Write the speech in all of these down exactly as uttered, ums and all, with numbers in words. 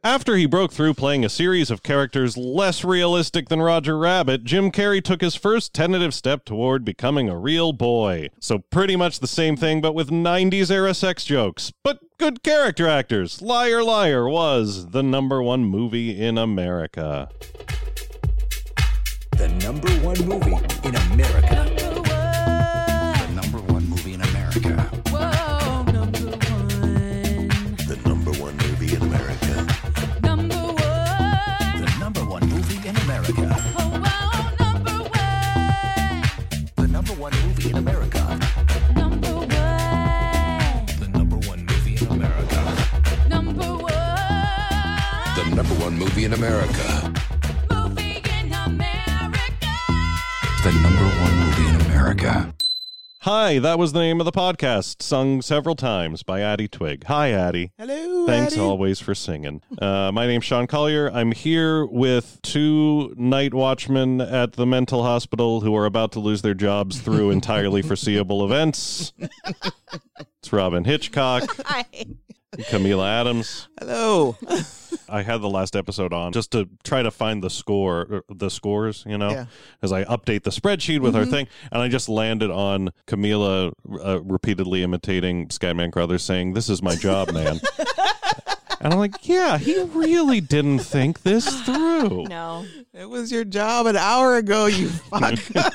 After he broke through playing a series of characters less realistic than Roger Rabbit, Jim Carrey took his first tentative step toward becoming a real boy. So pretty much the same thing, but with nineties-era sex jokes. But good character actors. Liar Liar was the number one movie in America. The number one movie in America. Number one. The number one movie in America. Whoa, number one. The number one movie in America. Number one. The number one movie in America. Oh, wow, number one. The number one movie in America. Number one. The number one movie in America. Number one. The number one movie in America. Movie in America. The number one movie in America. Hi, that was the name of the podcast, sung several times by Addie Twig. Hi, Addie. Hello, Thanks Addie. always for singing. Uh, my name's Sean Collier. I'm here with two night watchmen at the mental hospital who are about to lose their jobs through entirely foreseeable events. It's Robin Hitchcock, Hi. Camila Adams. Hello. I had the last episode on just to try to find the score, the scores, you know, Yeah. as I update the spreadsheet with our thing. And I just landed on Camila uh, repeatedly imitating Scatman Crothers saying, "This is my job, man." And I'm like, yeah, he really didn't think this through. No. It was your job an hour ago, you fuck.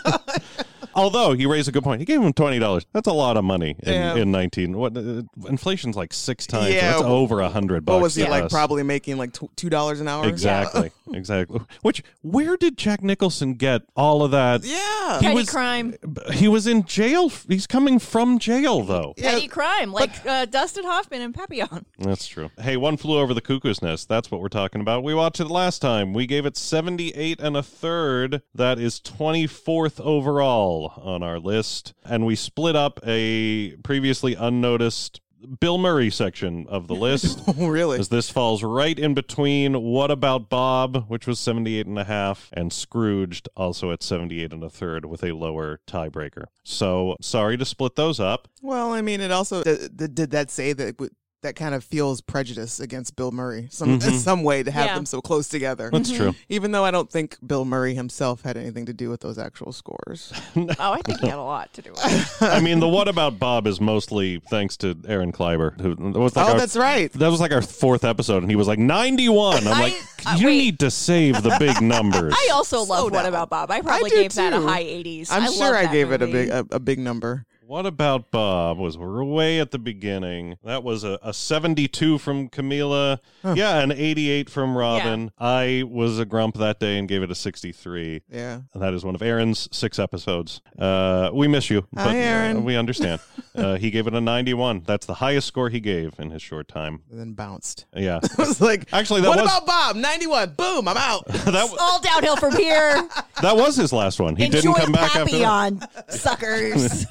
Although he raised a good point. He gave him twenty dollars. That's a lot of money in, Yeah. in nineteen. What uh, inflation's like six times. Yeah. So it's over a hundred bucks. What was he, to like, us. probably making, like, tw- two dollars an hour? Exactly. Exactly. Which, where did Jack Nicholson get all of that? Yeah. He Petty was- crime. He was in jail. He's coming from jail, though. Yeah. Petty crime, like uh, Dustin Hoffman and Papillon. That's true. Hey, One Flew Over the Cuckoo's Nest. That's what we're talking about. We watched it last time. We gave it seventy-eight and a third. That is twenty-fourth overall on our list. And we split up a previously unnoticed Bill Murray section of the list. Oh, really? As this falls right in between What About Bob, which was seventy-eight and a half, and Scrooged, also at seventy-eight and a third, with a lower tiebreaker. So sorry to split those up. Well, I mean, it also, did, did that say that it would, that kind of feels prejudice against Bill Murray some Mhm. in some way to have Yeah. them so close together. That's true. Even though I don't think Bill Murray himself had anything to do with those actual scores. Oh, I think he had a lot to do with it. I mean, the What About Bob is mostly thanks to Aaron Kleiber, who was like Oh, our, that's right. that was like our fourth episode, and he was like ninety-one. I'm I- like, uh, you wait. need to save the big numbers. I also Slow love What down. About Bob. I probably I do gave that a too. high eighties. I'm I sure love I that gave it a movie. big a, a big number. What About Bob was way at the beginning. That was a, a seventy-two from Camila. Yeah, an eighty-eight from Robin. I was a grump that day and gave it a sixty-three. Yeah. And that is one of Aaron's six episodes. Uh, we miss you, Hi, but Aaron. Uh, we understand. uh, he gave it a ninety-one. That's the highest score he gave in his short time. And then bounced. Yeah. I was like, Actually, that what was about Bob? ninety-one. Boom, I'm out. that, w- All downhill from here. that was his last one. He Enjoy didn't come back after that. Papillon, suckers.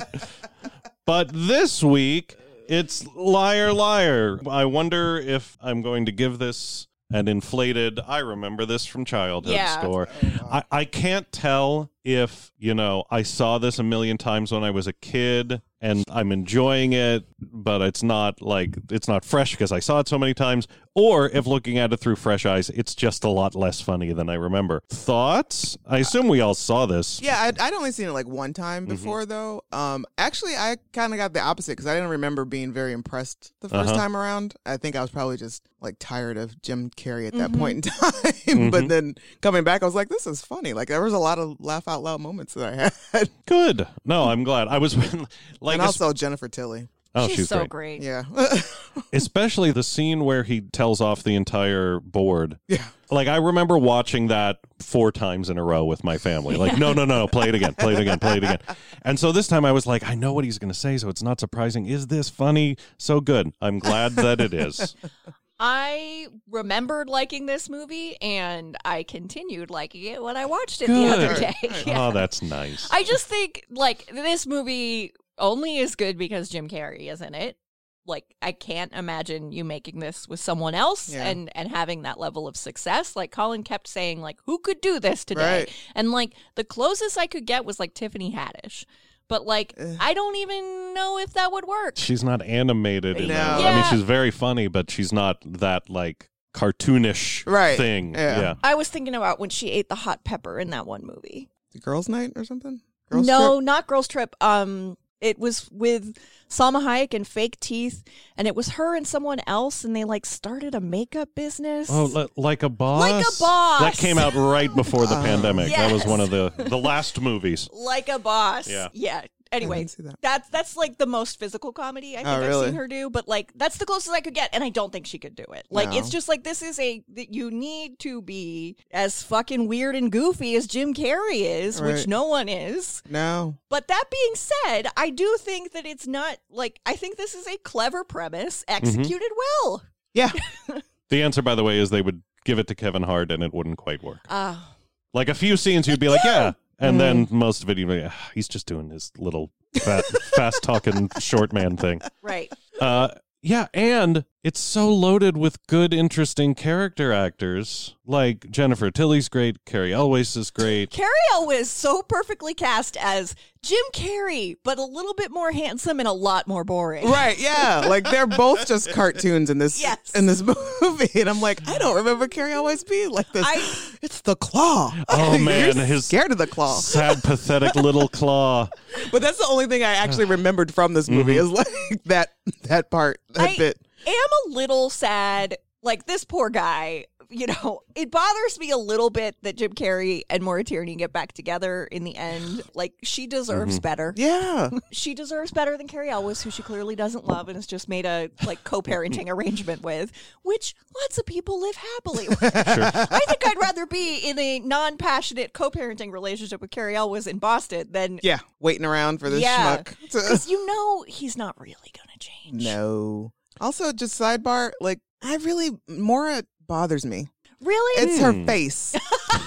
But this week, it's Liar Liar. I wonder if I'm going to give this an inflated, I remember this from childhood Yeah. score. I, I can't tell if, you know, I saw this a million times when I was a kid and I'm enjoying it, but it's not like, it's not fresh because I saw it so many times, or if looking at it through fresh eyes, it's just a lot less funny than I remember. Thoughts? I assume we all saw this. Yeah, I'd, I'd only seen it like one Mm-hmm. time before, though. Um, actually, I kind of got the opposite because I didn't remember being very impressed the first Uh-huh. time around. I think I was probably just like tired of Jim Carrey at that Mhm. point in time. Mm-hmm. But then coming back, I was like, this is funny. Like there was a lot of laugh out loud moments that I had, Good. No, I'm glad. I was like, and also Jennifer Tilly. oh, she's, she's so great. great. Yeah, Especially the scene where he tells off the entire board. yeah. Like, I remember watching that four times in a row with my family. Like, no, no, no, play it again, play it again, play it again. And so this time I was like, I know what he's going to say, so it's not surprising. Is this funny? So good. I'm glad that it is. I remembered liking this movie, and I continued liking it when I watched it Good. the other day. Yeah. Oh, that's nice. I just think, like, this movie only is good because Jim Carrey is in it. Like, I can't imagine you making this with someone else Yeah. and, and having that level of success. Like, Colin kept saying, like, who could do this today? Right. And, like, the closest I could get was, like, Tiffany Haddish. But, like, Ugh. I don't even know if that would work. She's not animated. In No. that. I mean, Yeah. she's very funny, but she's not that, like, cartoonish Right. thing. Yeah. yeah. I was thinking about when she ate the hot pepper in that one movie. The girls' night or something? Girls no, Trip? not Girls Trip. Um, it was with Salma Hayek and fake teeth, and it was her and someone else, and they like started a makeup business. Oh, li- like a boss. Like a Boss. That came out right before the pandemic. That was Yes. one of the the last movies. Like a Boss. Yeah. Yeah. I Anyway, didn't see that. that's that's like the most physical comedy I think Oh, I've really? seen her do, but like that's the closest I could get, and I don't think she could do it. Like No. it's just like this is a that you need to be as fucking weird and goofy as Jim Carrey is, which Right. no one is. No. But that being said, I do think that it's not like I think this is a clever premise executed well. Yeah. The answer, by the way, is they would give it to Kevin Hart and it wouldn't quite work. Ah. Like a few scenes, you'd be like, yeah. And Mm-hmm. then most of it, you'd be like, "Ah, he's just doing his little fat, fast talking short man thing. Right. Uh, yeah, and it's so loaded with good, interesting character actors. Like Jennifer Tilly's great, Carrie Elwes is great. Carrie Elwes so perfectly cast as Jim Carrey, but a little bit more handsome and a lot more boring. Right, yeah. Like they're both just cartoons in this Yes. in this movie. And I'm like, I don't remember Carrie always being like this. I- it's the claw. Oh, man, You're his- scared of the claw. Sad, pathetic little claw. But that's the only thing I actually remembered from this movie is like that that part, that I bit. am a little sad. Like this poor guy, you know, it bothers me a little bit that Jim Carrey and Maura Tierney get back together in the end. Like she deserves better. Yeah. She deserves better than Carrie Elwes, who she clearly doesn't love and has just made a like co-parenting arrangement with, which lots of people live happily with. I think I'd rather be in a non-passionate co-parenting relationship with Carrie Elwes in Boston than Yeah. Waiting around for this yeah, schmuck. because you know he's not really gonna change. No. Also, just sidebar, like I really Maura bothers me. Really? It's her face.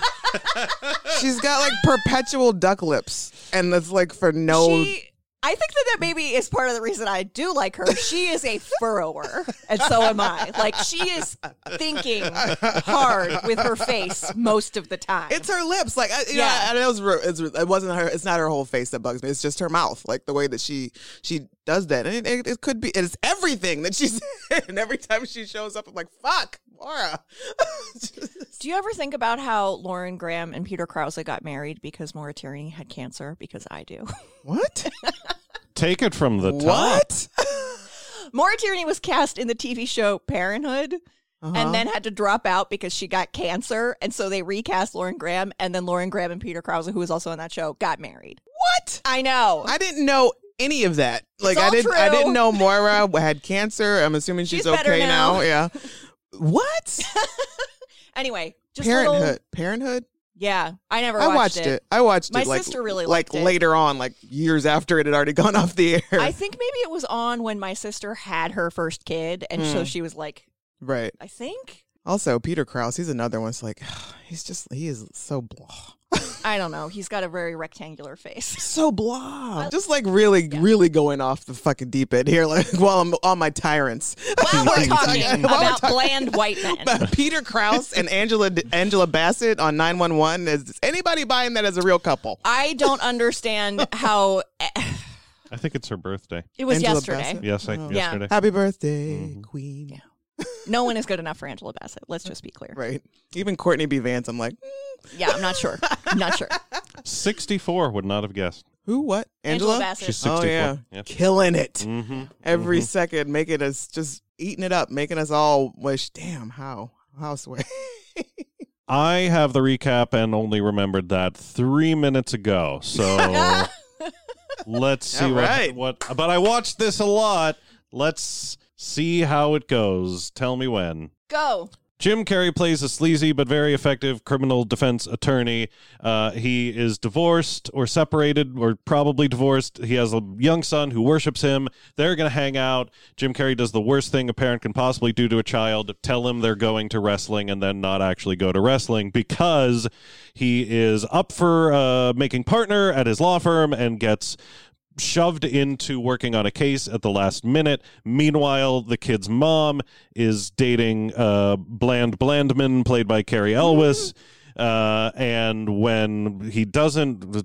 She's got like perpetual duck lips, and that's like for no. She, I think that that maybe is part of the reason I do like her. She is a furrower, and so am I. Like she is thinking hard with her face most of the time. It's her lips, like I, you Yeah. know, I know it's, re- it's, it wasn't her. It's not her whole face that bugs me. It's just her mouth, like the way that she she does that, and it, it, it could be. It's everything that she's. And every time she shows up, I'm like, "Fuck, Maura." Do you ever think about how Lauren Graham and Peter Krause got married because Maura Tierney had cancer? Because I do. What? Take it from the top. What? Maura Tierney was cast in the T V show Parenthood. Uh-huh. And then had to drop out because she got cancer. And so they recast Lauren Graham. And then Lauren Graham and Peter Krause, who was also on that show, got married. What? I know. I didn't know any of that. Like I all didn't. I true. didn't know Moira had cancer. I'm assuming she's, She's better okay now. now. Yeah. What? Anyway, just Parenthood. little. Parenthood. Yeah, I never I watched, watched it. it. I watched My it. Like, sister really like liked it. later on, like years after it had already gone off the air. I think maybe it was on when my sister had her first kid. And so Mm. she was like, right. I think. Also, Peter Krause. He's another one. It's like he's just he is so blah. I don't know. He's got a very rectangular face. So blah. Just like really, really going off the fucking deep end here. Like while I'm on my tyrants. While we're talking While we're about talking- bland white men. But Peter Krause and Angela Angela Bassett on nine one one. Is anybody buying that as a real couple? I don't understand how I think it's her birthday. it was Angela yesterday. Bassett? Yes, I, Oh. Yeah. yesterday. Happy birthday, Mhm. Queen. Yeah. No one is good enough for Angela Bassett. Let's just be clear. Right. Even Courtney B. Vance, I'm like, mm, Yeah, I'm not sure. I'm not sure. sixty-four would not have guessed. who, what? Angela, Angela? Bassett. She's sixty-four. Oh, yeah. Yeah. Killing it. Mm-hmm. Every Mhm. second, making us just eating it up, making us all wish, damn, how? How sway? I have the recap and only remembered that three minutes ago. So let's see All what, right. what. But I watched this a lot. Let's see how it goes. Tell me when. Go. Jim Carrey plays a sleazy but very effective criminal defense attorney. Uh, he is divorced or separated or probably divorced. He has a young son who worships him. They're going to hang out. Jim Carrey does the worst thing a parent can possibly do to a child, tell him they're going to wrestling and then not actually go to wrestling because he is up for uh, making partner at his law firm and gets shoved into working on a case at the last minute. Meanwhile, the kid's mom is dating uh, Bland Blandman, played by Carrie Elwes. Uh, and when he doesn't,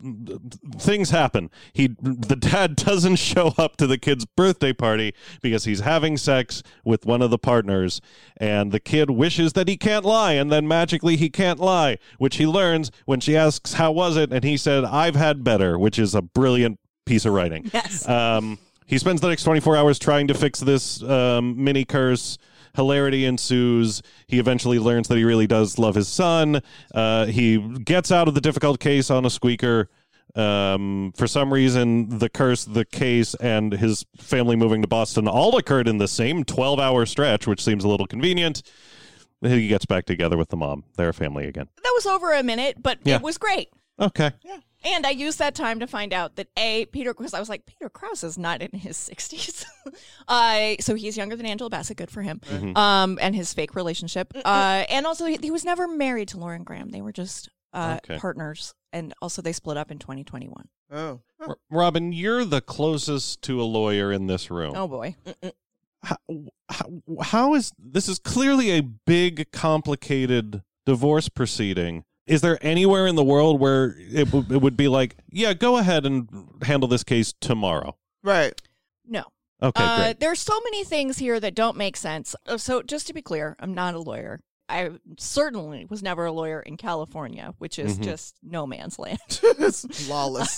things happen. He, the dad doesn't show up to the kid's birthday party because he's having sex with one of the partners, and the kid wishes that he can't lie, and then magically he can't lie, which he learns when she asks, how was it? And he said, I've had better, which is a brilliant piece of writing. Yes. Um, he spends the next twenty-four hours trying to fix this um, mini curse. Hilarity ensues. He eventually learns that he really does love his son. Uh, he gets out of the difficult case on a squeaker. Um, for some reason, the curse, the case, and his family moving to Boston all occurred in the same twelve-hour stretch, which seems a little convenient. He gets back together with the mom. They're a family again. That was over a minute, but Yeah. it was great. Okay. Yeah. And I used that time to find out that A, Peter, because I was like, Peter Krause is not in his sixties. uh, so he's younger than Angela Bassett. Good for him. Mm-hmm. Um, and his fake relationship. Uh, and also, he, he was never married to Lauren Graham. They were just uh, Okay. partners. And also, they split up in twenty twenty-one. Oh. R- Robin, you're the closest to a lawyer in this room. Oh, boy. How, how, how is this is clearly a big, complicated divorce proceeding. Is there anywhere in the world where it, w- it would be like, yeah, go ahead and handle this case tomorrow? Right. No. Okay, Uh, great. there's so many things here that don't make sense. Uh, So just to be clear, I'm not a lawyer. I certainly was never a lawyer in California, which is Mhm. just no man's land. It's lawless.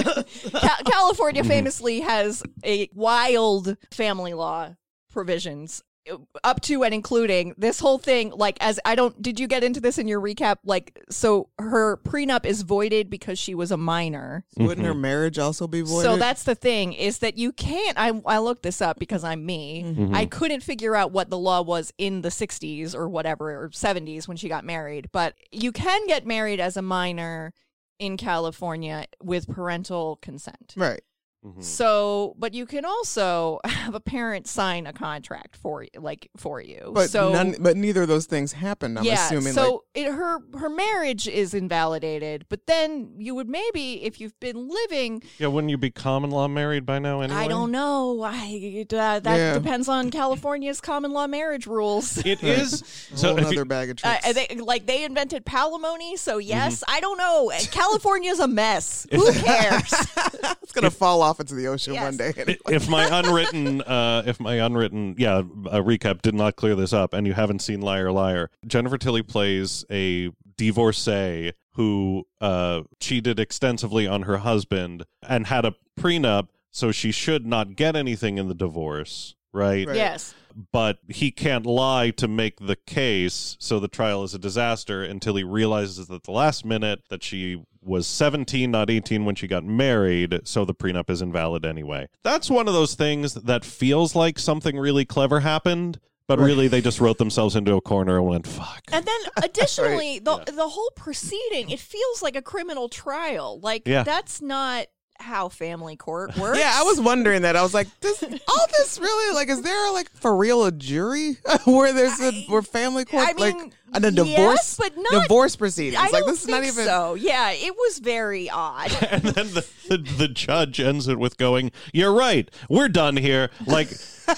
Ca- California famously has a wild family law provisions uh, up to and including this whole thing. Like, as I don't, did you get into this in your recap? Like, so her prenup is voided because she was a minor. Wouldn't her marriage also be voided? So that's the thing, is that you can't, I, I looked this up because I'm me. Mm-hmm. I couldn't figure out what the law was in the sixties or whatever, or seventies when she got married. But you can get married as a minor in California with parental consent. right. Mhm. So, but you can also have a parent sign a contract for you, like for you. But so, none, but neither of those things happened. I'm yeah. assuming. So like, it, her her marriage is invalidated, but then you would maybe, if you've been living, Yeah, wouldn't you be common law married by now anyway? I don't know. I uh, that Yeah. depends on California's common law marriage rules. It is. a So whole if other you, bag of Uh, tricks. they, like they invented palimony, so yes, Mm-hmm. I don't know. California's a mess. Who cares? it's gonna fall off into the ocean Yes. one day. Anyway. if my unwritten, uh, if my unwritten, yeah, a recap did not clear this up, and you haven't seen Liar Liar, Jennifer Tilly plays a divorcee who uh, cheated extensively on her husband and had a prenup, so she should not get anything in the divorce, right? Right. Yes. But he can't lie to make the case, so the trial is a disaster until he realizes at the last minute that she was seventeen, not eighteen when she got married, so the prenup is invalid anyway. That's one of those things that feels like something really clever happened, but really they just wrote themselves into a corner and went, fuck. And then additionally, the the whole proceeding, it feels like a criminal trial. Like Yeah. that's not how family court works. Yeah, I was wondering that. I was like, this, all this really, like, is there, like, for real a jury where there's a, where family court, I mean, like, and a yes, divorce, but not- divorce proceedings? I like, don't this is think not even, so. Yeah, it was very odd. And then the, the, the judge ends it with going, you're right, we're done here. Like,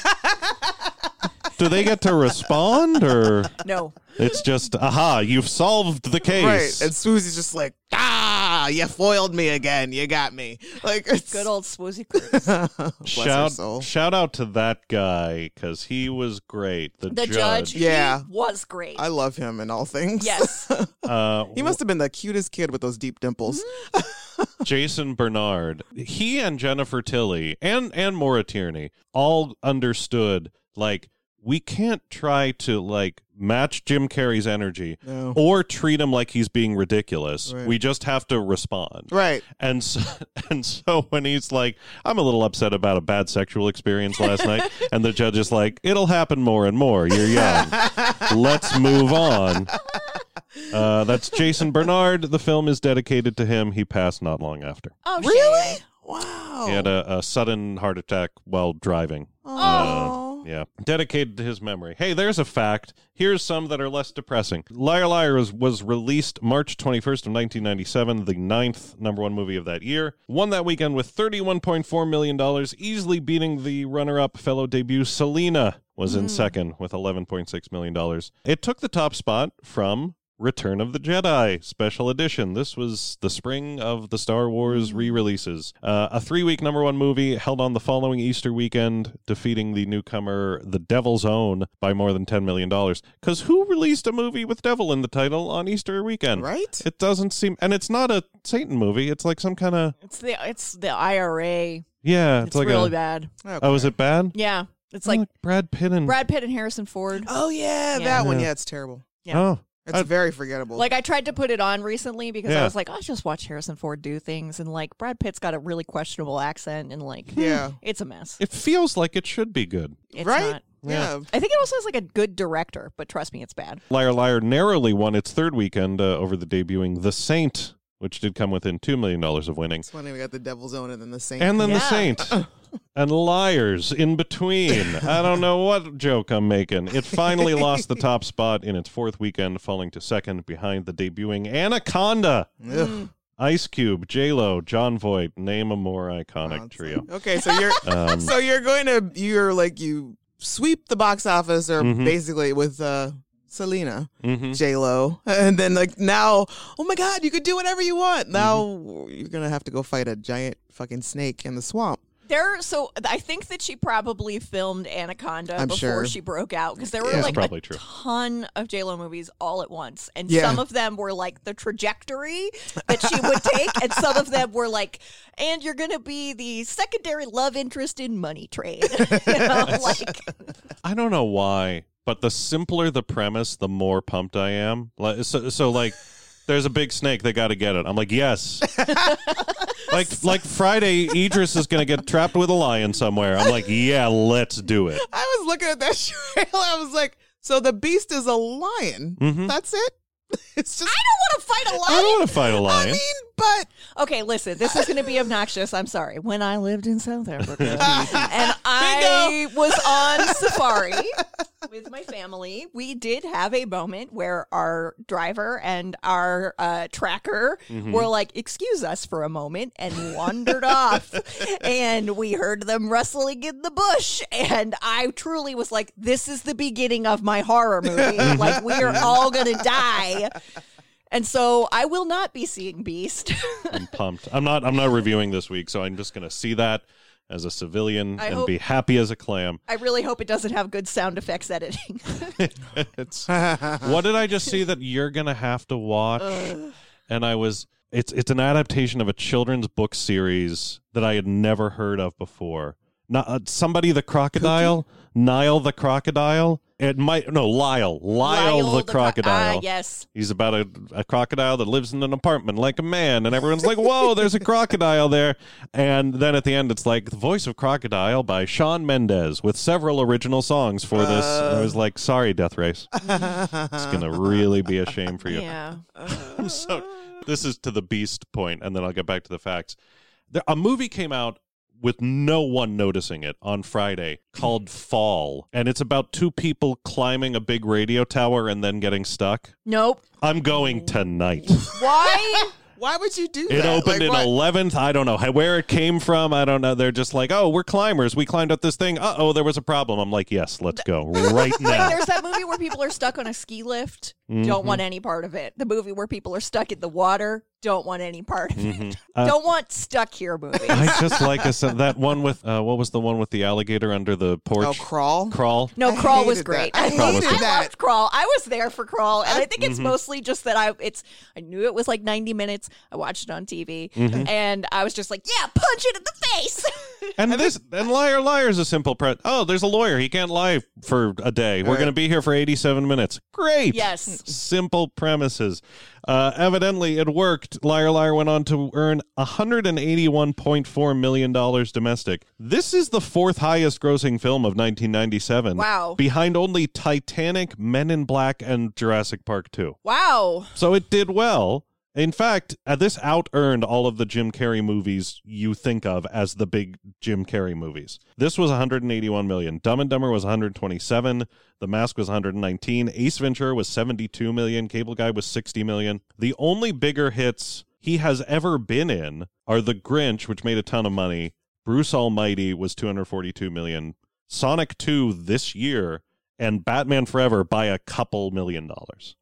do they get to respond, or No. it's just, aha, you've solved the case? right. And Susie's just like, ah, you foiled me again. You got me. Like, it's Good old Swoozy Cruz. bless her Shout, soul. shout out to that guy, because he was great. The, The judge, Yeah. he was great. I love him in all things. Yes. Uh, He must have been the cutest kid with those deep dimples. Jason Bernard, he and Jennifer Tilly and, and Maura Tierney all understood, like, we can't try to, like, match Jim Carrey's energy No. or treat him like he's being ridiculous. Right. We just have to respond. Right. And so, and so when he's like, I'm a little upset about a bad sexual experience last night, and the judge is like, it'll happen more and more. You're young. Let's move on. Uh, that's Jason Bernard. The film is dedicated to him. He passed not long after. Oh, Really? shame. Wow. He had a, a sudden heart attack while driving. Oh. Yeah. Dedicated to his memory. Hey, there's a fact. Here's some that are less depressing. Liar Liar was, was released March twenty-first of nineteen ninety-seven, the ninth number one movie of that year. Won that weekend with thirty-one point four million dollars, easily beating the runner-up fellow debut Selena was in second with eleven point six million dollars. It took the top spot from Return of the Jedi Special Edition. This was the spring of the Star Wars re-releases. Uh, a three-week number one movie held on the following Easter weekend, defeating the newcomer The Devil's Own by more than ten million dollars. Because who released a movie with devil in the title on Easter weekend? Right? It doesn't seem... And it's not a Satan movie. It's like some kind of... It's the it's the I R A. Yeah, it's, It's like really a... bad. Okay. Oh, is it bad? Yeah. It's Oh, like Brad Pitt and... Brad Pitt and Harrison Ford. Oh, yeah, Yeah. that one. Yeah. Yeah, it's terrible. Yeah. Oh. It's I- very forgettable. Like, I tried to put it on recently because Yeah. I was like, I'll just watch Harrison Ford do things. And, like, Brad Pitt's got a really questionable accent. And, like, Yeah. it's a mess. It feels like it should be good. It's right? not. Yeah. I think it also has, like, a good director. But trust me, it's bad. Liar Liar narrowly won its third weekend uh, over the debuting The Saint, which did come within two million dollars of winning. It's funny. We got the Devil's Own and then the Saint. And then The Yeah. Saint. And Liars in between. I don't know what joke I'm making. It finally lost the top spot in its fourth weekend, falling to second behind the debuting Anaconda. Ugh. Ice Cube, J-Lo, John Voight, name a more iconic trio. Okay, so you're Um, so you're going to you're like you sweep the box office or Mhm. basically with uh Selena, mhm. J Lo, and then like now, oh my God, you could do whatever you want. Now you're gonna have to go fight a giant fucking snake in the swamp. There, so I think that she probably filmed Anaconda I'm before sure. she broke out because there were Yeah. That's like probably a true. ton of J-Lo movies all at once, and Yeah. some of them were like the trajectory that she would take, and some of them were like, and you're gonna be the secondary love interest in Money Trade. You know, like I don't know why, but the simpler the premise, the more pumped I am. Like, so, so like, there's a big snake. They got to get it. I'm like, yes. like, like Friday, Idris is going to get trapped with a lion somewhere. I'm like, yeah, let's do it. I was looking at that trailer. I was like, so the beast is a lion. Mhm. That's it. It's just. I don't want to fight a I lion. don't want to fight a I lion. mean, but Okay, listen, this is going to be obnoxious. I'm sorry. When I lived in South Africa and I was on safari with my family, we did have a moment where our driver and our uh, tracker were like, excuse us for a moment, and wandered off. And we heard them rustling in the bush. And I truly was like, this is the beginning of my horror movie. Like, we are all going to die. And so I will not be seeing Beast. I'm pumped. I'm not. I'm not reviewing this week, so I'm just going to see that as a civilian I and hope- be happy as a clam. I really hope it doesn't have good sound effects editing. It's, what did I just see that you're going to have to watch? And I was. It's it's an adaptation of a children's book series that I had never heard of before. Not uh, somebody the crocodile, Nile the crocodile. It might no Lyle, Lyle, the, cro- crocodile. Ah, yes. He's about a, a crocodile that lives in an apartment like a man, and everyone's like, whoa, there's a crocodile there. And then at the end, it's like, the voice of Crocodile by Shawn Mendes with several original songs for this. And I was like, sorry, Death Race. It's going to really be a shame for you. Yeah. I'm so, this is to the Beast point, and then I'll get back to the facts. There, a movie came out with no one noticing it on Friday called Fall. And it's about two people climbing a big radio tower and then getting stuck. Nope. I'm going tonight. Why? why would you do It that? opened Like, in what? eleventh. I don't know how- where it came from. I don't know. They're just like, oh, we're climbers. We climbed up this thing. Uh-oh, there was a problem. I'm like, yes, let's go right now. Like, there's that movie where people are stuck on a ski lift. Don't want any part of it. The movie where people are stuck in the water. Don't want any part of it. Uh, Don't want stuck here movies. I just like I said, that one with, uh, what was the one with the alligator under the porch? Oh, crawl. Crawl. No, I Crawl was hated great. that. I Crawl was I good. that. loved Crawl. I was there for Crawl, and I think it's mostly just that I it's I knew it was like ninety minutes. I watched it on T V, and I was just like, yeah, punch it in the face. And this and Liar Liar is a simple pre. Oh, there's a lawyer. He can't lie for a day. We're Right. going to be here for eighty-seven minutes. Great. Yes. Simple premises. Uh, evidently, it worked. Liar Liar went on to earn one hundred eighty-one point four million dollars domestic. This is the fourth highest grossing film of nineteen ninety-seven. Wow. Behind only Titanic, Men in Black, and Jurassic Park two. Wow. So it did well. In fact, uh, this out-earned all of the Jim Carrey movies you think of as the big Jim Carrey movies. This was one hundred eighty-one million dollars. Dumb and Dumber was one hundred twenty-seven. The Mask was one hundred nineteen. Ace Ventura was seventy-two million dollars. Cable Guy was sixty million dollars. The only bigger hits he has ever been in are The Grinch, which made a ton of money. Bruce Almighty was two hundred forty-two million dollars. Sonic two this year, and Batman Forever by a couple million dollars.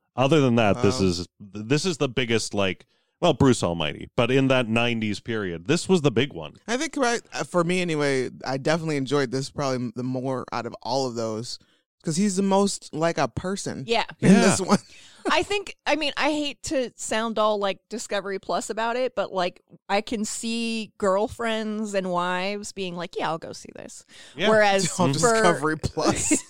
Other than that, this Wow. is this is the biggest, like, well, Bruce Almighty, but in that nineties period, this was the big one. I think, right, uh, for me anyway, I definitely enjoyed this probably the more out of all of those because he's the most like a person Yeah. in Yeah. this one. I think, I mean, I hate to sound all like Discovery Plus about it, but like I can see girlfriends and wives being like, yeah, I'll go see this. Yeah. Whereas On for, Discovery Plus.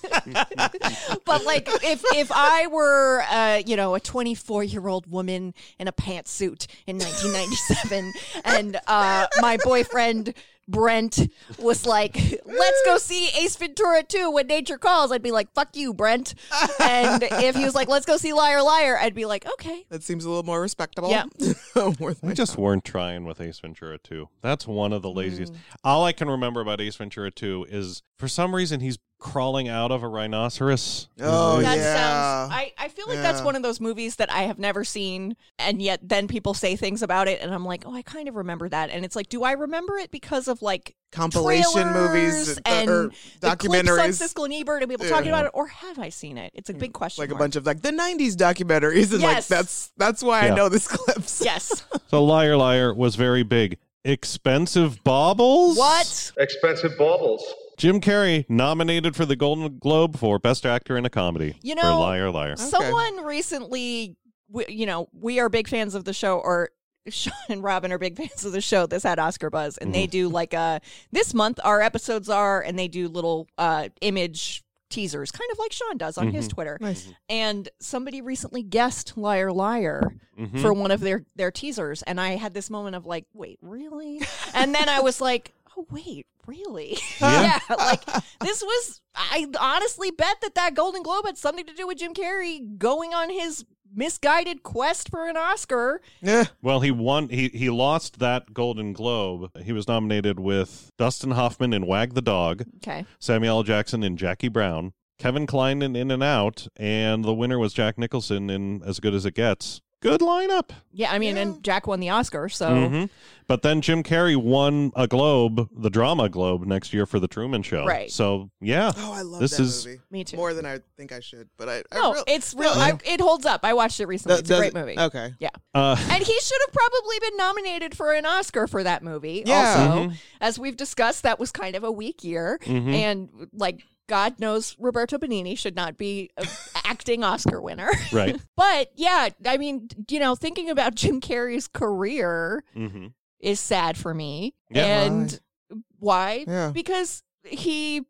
but like if if I were uh, you know, a twenty-four year old woman in a pantsuit in nineteen ninety-seven and uh, my boyfriend Brent was like, let's go see Ace Ventura two When Nature Calls, I'd be like, fuck you, Brent. And if he was like, let's go see Liar Liar, I'd be like, okay. That seems a little more respectable. Yeah. Worth my We just time. weren't trying with Ace Ventura two. That's one of the laziest. Mm. All I can remember about Ace Ventura two is for some reason he's crawling out of a rhinoceros. Oh, That yeah. sounds. I, I feel like that's Yeah. one of those movies that I have never seen, and yet then people say things about it, and I'm like, oh, I kind of remember that. And it's like, do I remember it because of like Compilation trailers movies uh, and or the clips on documentaries. Siskel and Ebert and people Yeah. talking about it, or have I seen it? It's a big question. Like a mark. bunch of like the nineties documentaries, and like Yes. that's that's why Yeah. I know this clips. Yes. So Liar Liar was very big. Expensive Baubles? What? Expensive baubles. Jim Carrey nominated for the Golden Globe for Best Actor in a Comedy You for know, Liar Liar. Someone recently, we, you know, we are big fans of the show, or Sean and Robin are big fans of the show. This had Oscar buzz, and they do like a this month our episodes are, and they do little uh image teasers, kind of like Sean does on his Twitter. Nice. And somebody recently guessed Liar Liar Mhm. for one of their their teasers, and I had this moment of like, wait, really? And then I was like, oh wait, really? Yeah. yeah, like this was. I honestly bet that that Golden Globe had something to do with Jim Carrey going on his misguided quest for an Oscar. Yeah. Well, he won. He he lost that Golden Globe. He was nominated with Dustin Hoffman in Wag the Dog, Okay. Samuel L. Jackson in Jackie Brown, Kevin Kline in In and Out, and the winner was Jack Nicholson in As Good as It Gets. Good lineup. Yeah, I mean, and Jack won the Oscar, so Mhm. But then Jim Carrey won a Globe, the Drama Globe, next year for The Truman Show. Right. So, yeah. Oh, I love This that is- movie. me too. More than I think I should, but I. I no, real- it's real. Really? I, it holds up. I watched it recently. Does- It's a great does- movie. Okay. Yeah. Uh, And he should have probably been nominated for an Oscar for that movie. Yeah. Also, Mhm. as we've discussed, that was kind of a weak year. Mhm. And, like, God knows Roberto Benigni should not be an acting Oscar winner. right. But, yeah, I mean, you know, thinking about Jim Carrey's career hmm is sad for me. Yeah. And why? Yeah. Because he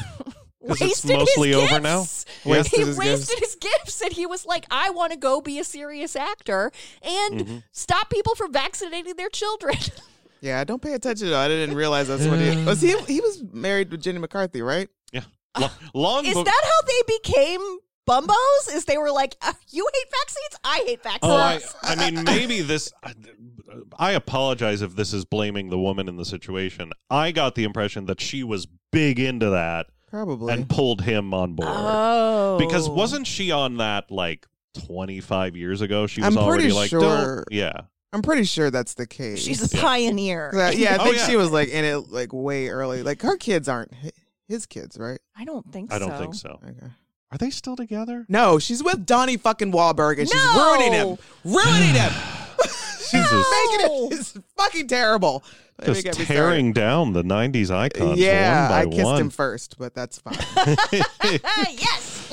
it's wasted mostly his over gifts. now? Wasted He his wasted gifts. his gifts, and he was like, "I want to go be a serious actor and Mhm. stop people from vaccinating their children." Yeah, don't pay attention. To it. I didn't realize that's what he was. He he was married with Jenny McCarthy, right? Yeah. Lo- long Is be- that how they became bumbos? Is they were like, uh, "You hate vaccines? I hate vaccines." Oh, I, I mean, maybe this. I apologize if this is blaming the woman in the situation. I got the impression that she was big into that Probably. and pulled him on board. Oh, Because wasn't she on that like twenty-five years ago? She was I'm already pretty like, sure- don't. Yeah. I'm pretty sure that's the case. she's a pioneer? Uh, yeah, I Oh, think yeah. she was like in it like way early. Like her kids aren't hi- his kids, right? I don't think I so. don't think so. Okay. Are they still together? No, she's with Donnie fucking Wahlberg, and she's No! ruining him, ruining him. Jesus. Making No! it it's fucking terrible. Don't even Just get me tearing down the nineties started. icons Yeah, one by I kissed one. him first, but that's fine. Ah, yes.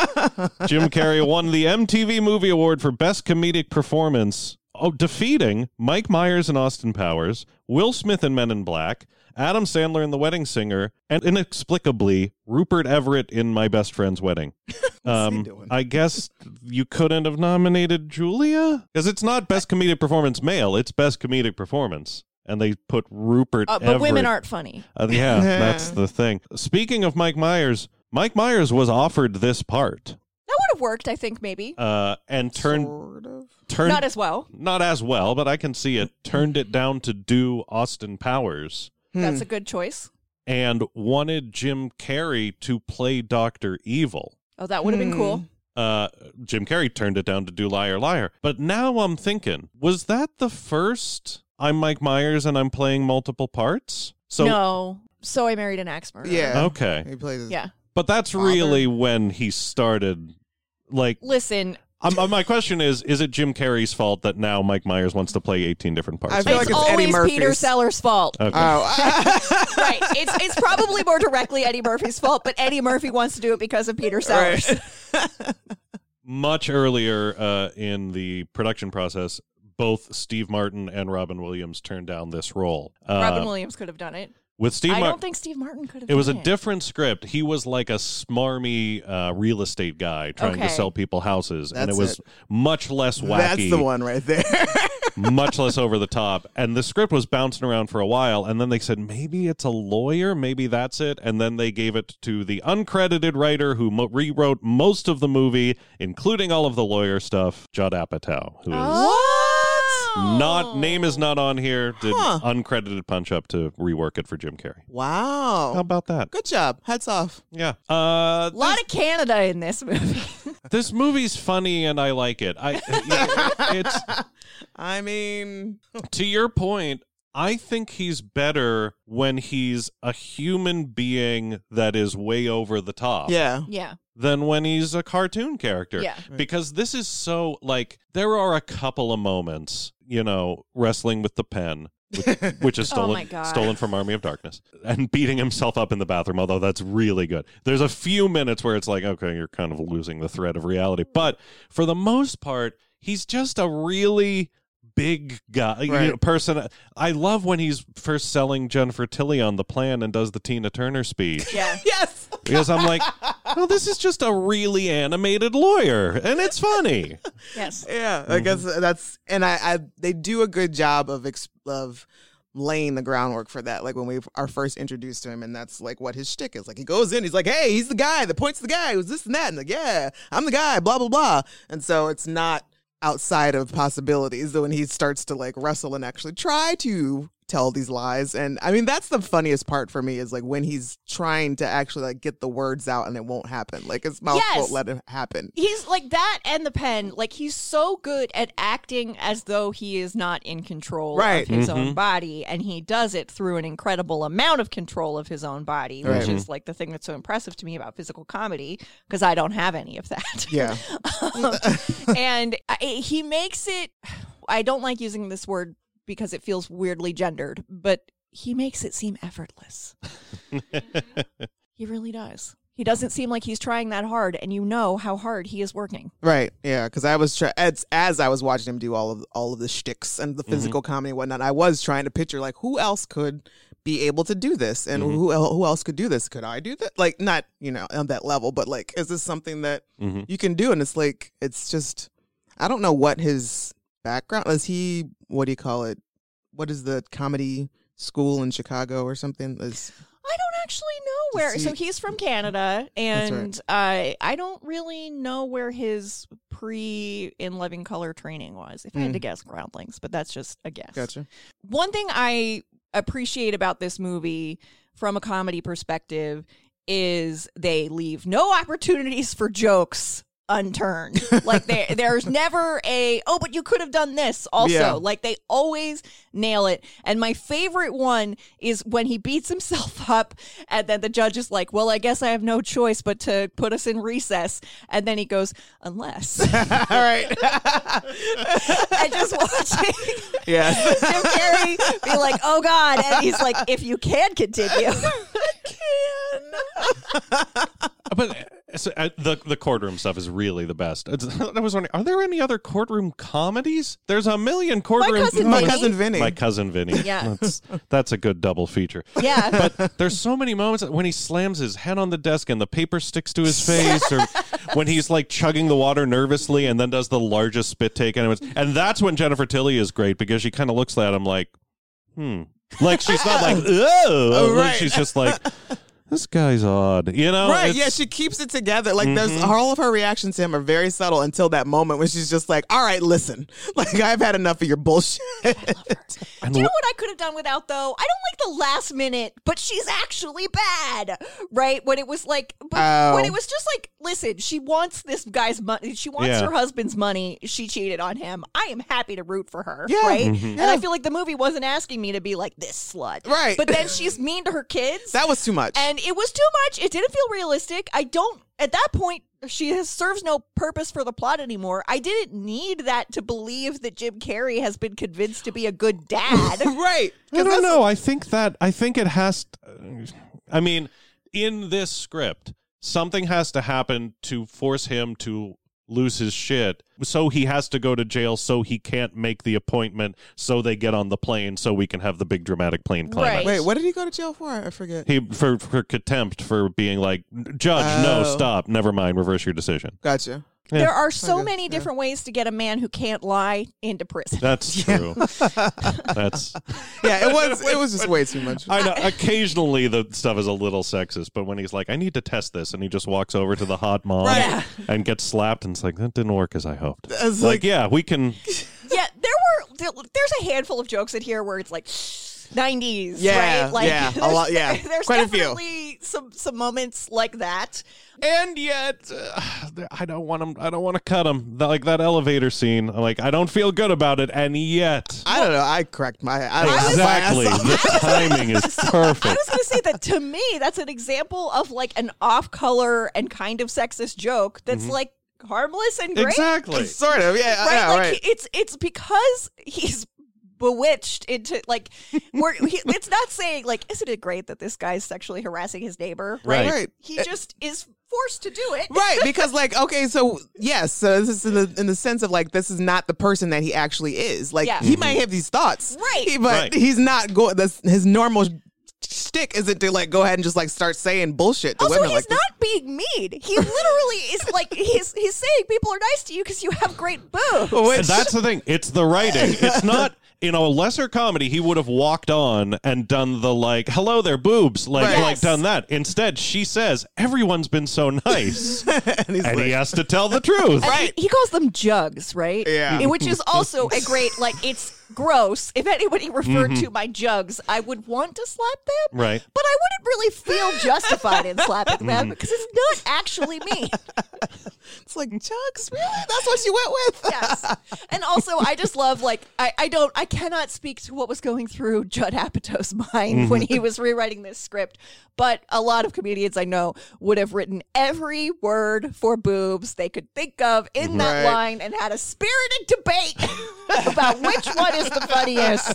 Jim Carrey won the M T V Movie Award for Best Comedic Performance, oh, defeating Mike Myers in Austin Powers, Will Smith in Men in Black, Adam Sandler in The Wedding Singer, and inexplicably Rupert Everett in My Best Friend's Wedding. Um, doing? I guess you couldn't have nominated Julia? Because it's not Best Comedic Performance Male, it's Best Comedic Performance. And they put Rupert Uh, but Everett. women aren't funny. Uh, yeah, that's the thing. Speaking of Mike Myers, Mike Myers was offered this part That would have worked, I think, maybe. uh, and turned Sort of. turned Not as well. not as well, but I can see it. Turned it down to do Austin Powers That's a good choice. and wanted Jim Carrey to play Doctor Evil. Oh, that would have been cool. Uh, Jim Carrey turned it down to do Liar Liar. But now I'm thinking, was that the first I'm Mike Myers and I'm playing multiple parts? So No. So I married an axe murderer. Yeah. okay. He plays his Yeah. But that's Father. really when he started like Listen, Um, uh, my question is: is it Jim Carrey's fault that now Mike Myers wants to play eighteen different parts? I feel It's like it's Eddie always Murphy's. Peter Sellers' fault. Okay. Oh, Right. It's it's probably more directly Eddie Murphy's fault, but Eddie Murphy wants to do it because of Peter Sellers. right. Much earlier uh, in the production process, both Steve Martin and Robin Williams turned down this role. Uh, Robin Williams could have done it. with Steve I Martin. don't think Steve Martin could have It done was a it. different script. He was like a smarmy uh, real estate guy trying to Okay. sell people houses, and That's it was it. much less wacky. That's the one right there. Much less over the top. And the script was bouncing around for a while, and then they said, maybe it's a lawyer, maybe that's it. And then they gave it to the uncredited writer who mo- rewrote most of the movie, including all of the lawyer stuff, Judd Apatow, who is Oh. not, name is not on here, did Huh. uncredited punch up to rework it for Jim Carrey. How Wow. about that? Good job. Hats off. Yeah. Uh, A lot of Canada in this movie. this movie's funny and I like it. I it's I mean, to your point, I think he's better when he's a human being that is way over the top yeah. yeah. than when he's a cartoon character. Yeah. Because this is so, like, there are a couple of moments, you know, wrestling with the pen, which, which is Oh stolen, my God. stolen from Army of Darkness, and beating himself up in the bathroom, although that's really good. There's a few minutes where it's like, okay, you're kind of losing the thread of reality. But for the most part, he's just a really big guy, you Right. know, person. I love when he's first selling Jennifer Tilly on the plan and does the Tina Turner speech. Yeah. Yes. Because I'm like, well, this is just a really animated lawyer, and it's funny. Yes. Yeah. I guess that's, and I, I, they do a good job of, ex, of laying the groundwork for that. Like when we are first introduced to him, and that's like what his shtick is. Like he goes in, he's like, hey, he's the guy that points the guy who's this and that. And like, yeah, I'm the guy, blah, blah, blah. And so it's not outside of possibilities when he starts to like wrestle and actually try to tell these lies. And I mean, that's the funniest part for me is like when he's trying to actually like get the words out and it won't happen. Like his mouth Yes. won't let it happen. He's like that and the pen. Like he's so good at acting as though he is not in control Right. of his Mhm. own body, and he does it through an incredible amount of control of his own body, which Right. is like the thing that's so impressive to me about physical comedy because I don't have any of that. Yeah. And I, he makes it. I don't like using this word because it feels weirdly gendered, but he makes it seem effortless. He really does. He doesn't seem like he's trying that hard, and you know how hard he is working. Right, yeah, because I was try- as as I was watching him do all of all of the shticks and the physical comedy and whatnot, I was trying to picture like who else could be able to do this, and who el- who else could do this? Could I do that? Like not you know on that level, but like is this something that Mhm. you can do? And it's like it's just I don't know what his background is. He what do you call it? What is the comedy school in Chicago or something? Is I don't actually know where. Does So he- he's from Canada, and I I don't really know where his pre In Living Color training was. If I had Mm. to guess, Groundlings, but that's just a guess. gotcha. One thing I appreciate about this movie from a comedy perspective is they leave no opportunities for jokes unturned. Like there there's never a oh but you could have done this also. Yeah. Like they always nail it. And my favorite one is when he beats himself up and then the judge is like, well, I guess I have no choice but to put us in recess. And then he goes, unless. All right. I just watching Yes. Jim Carrey be like, oh God. And he's like, if you can continue. I can. But uh, so, uh, the the courtroom stuff is really the best. It's, I was wondering, are there any other courtroom comedies? There's a million courtroom. Cousin My Vinny. cousin Vinny. My cousin Vinny. Yeah. that's, that's a good double feature. Yeah. But there's so many moments when he slams his head on the desk and the paper sticks to his face, or when he's like chugging the water nervously and then does the largest spit take. And, and that's when Jennifer Tilly is great because she kind of looks at him like, hmm. Like she's not like, oh, right. she's just like, this guy's odd, you know? Right, It's- yeah, she keeps it together. Like, there's all of her reactions to him are very subtle until that moment when she's just like, all right, listen, like, I've had enough of your bullshit. and Do you know wh- what I could have done without though? I don't like the last minute, but she's actually bad, right? When it was like, but Oh. when it was just like, listen, she wants this guy's money. She wants Yeah. her husband's money. She cheated on him. I am happy to root for her, Yeah. right? Mhm. And Yeah. I feel like the movie wasn't asking me to be like this slut, Right. But then she's mean to her kids, That was too much. and And it was too much. It didn't feel realistic. I don't, at that point, she has, serves no purpose for the plot anymore. I didn't need that to believe that Jim Carrey has been convinced to be a good dad. Right. I don't know. I think that, I think it has, to, I mean, in this script, something has to happen to force him to lose his shit, so he has to go to jail, so he can't make the appointment, so they get on the plane, so we can have the big dramatic plane climax. Right. Wait, what did he go to jail for? I forget. He for for contempt for being like, judge, no, Oh. stop, never mind, reverse your decision. Gotcha. Yeah. There are so Okay, many yeah. different ways to get a man who can't lie into prison. That's true. That's Yeah, it was it was just way too much. I know. Occasionally the stuff is a little sexist, but when he's like, I need to test this, and he just walks over to the hot mom Right. Yeah. and gets slapped, and it's like, that didn't work as I hoped. It's Like, like, yeah, we can. Yeah, there were, there's a handful of jokes in here where it's like, nineties, Yeah, right? Like, yeah, a lot- yeah, There's quite a few. definitely some some moments like that. And yet, uh, I don't want him. I don't want to cut him. The- like that elevator scene. I'm like, I don't feel good about it. And yet, I don't know. I correct my. I don't exactly, Know, the timing is I perfect. was going to say that to me, that's an example of like an off-color and kind of sexist joke that's like harmless and great. Exactly. sort of. Yeah. Right? Yeah. like right. it's it's because he's bewitched into like we're he, it's not saying like, isn't it great that this guy's sexually harassing his neighbor? Right. Right. He just is forced to do it. Right, because like, okay, so yes, so this is in the, in the sense of like, this is not the person that he actually is. Like, Yeah. he might have these thoughts, Right. He- but Right. he's not going. That's his normal shtick isn't to like go ahead and just like start saying bullshit to Also, women. he's like this. not being mean. He literally is like he's he's saying people are nice to you because you have great boobs. Which- And that's the thing. It's the writing. It's not. In a lesser comedy, he would have walked on and done the like, "Hello there, boobs," like, Right. like Yes. done that. Instead, she says, "Everyone's been so nice," and he's and like, he has to tell the truth. And he, he calls them jugs, right? Yeah. And which is also a great like it's gross. If anybody referred Mm-hmm. to my jugs, I would want to slap them. Right. But I wouldn't really feel justified in slapping Mm-hmm. them because it's not actually me. it's like Chugs, really? That's what you went with? Yes. And also I just love like I, I don't I cannot speak to what was going through Judd Apatow's mind when he was rewriting this script, but a lot of comedians I know would have written every word for boobs they could think of in that Right. line and had a spirited debate about which one is the funniest.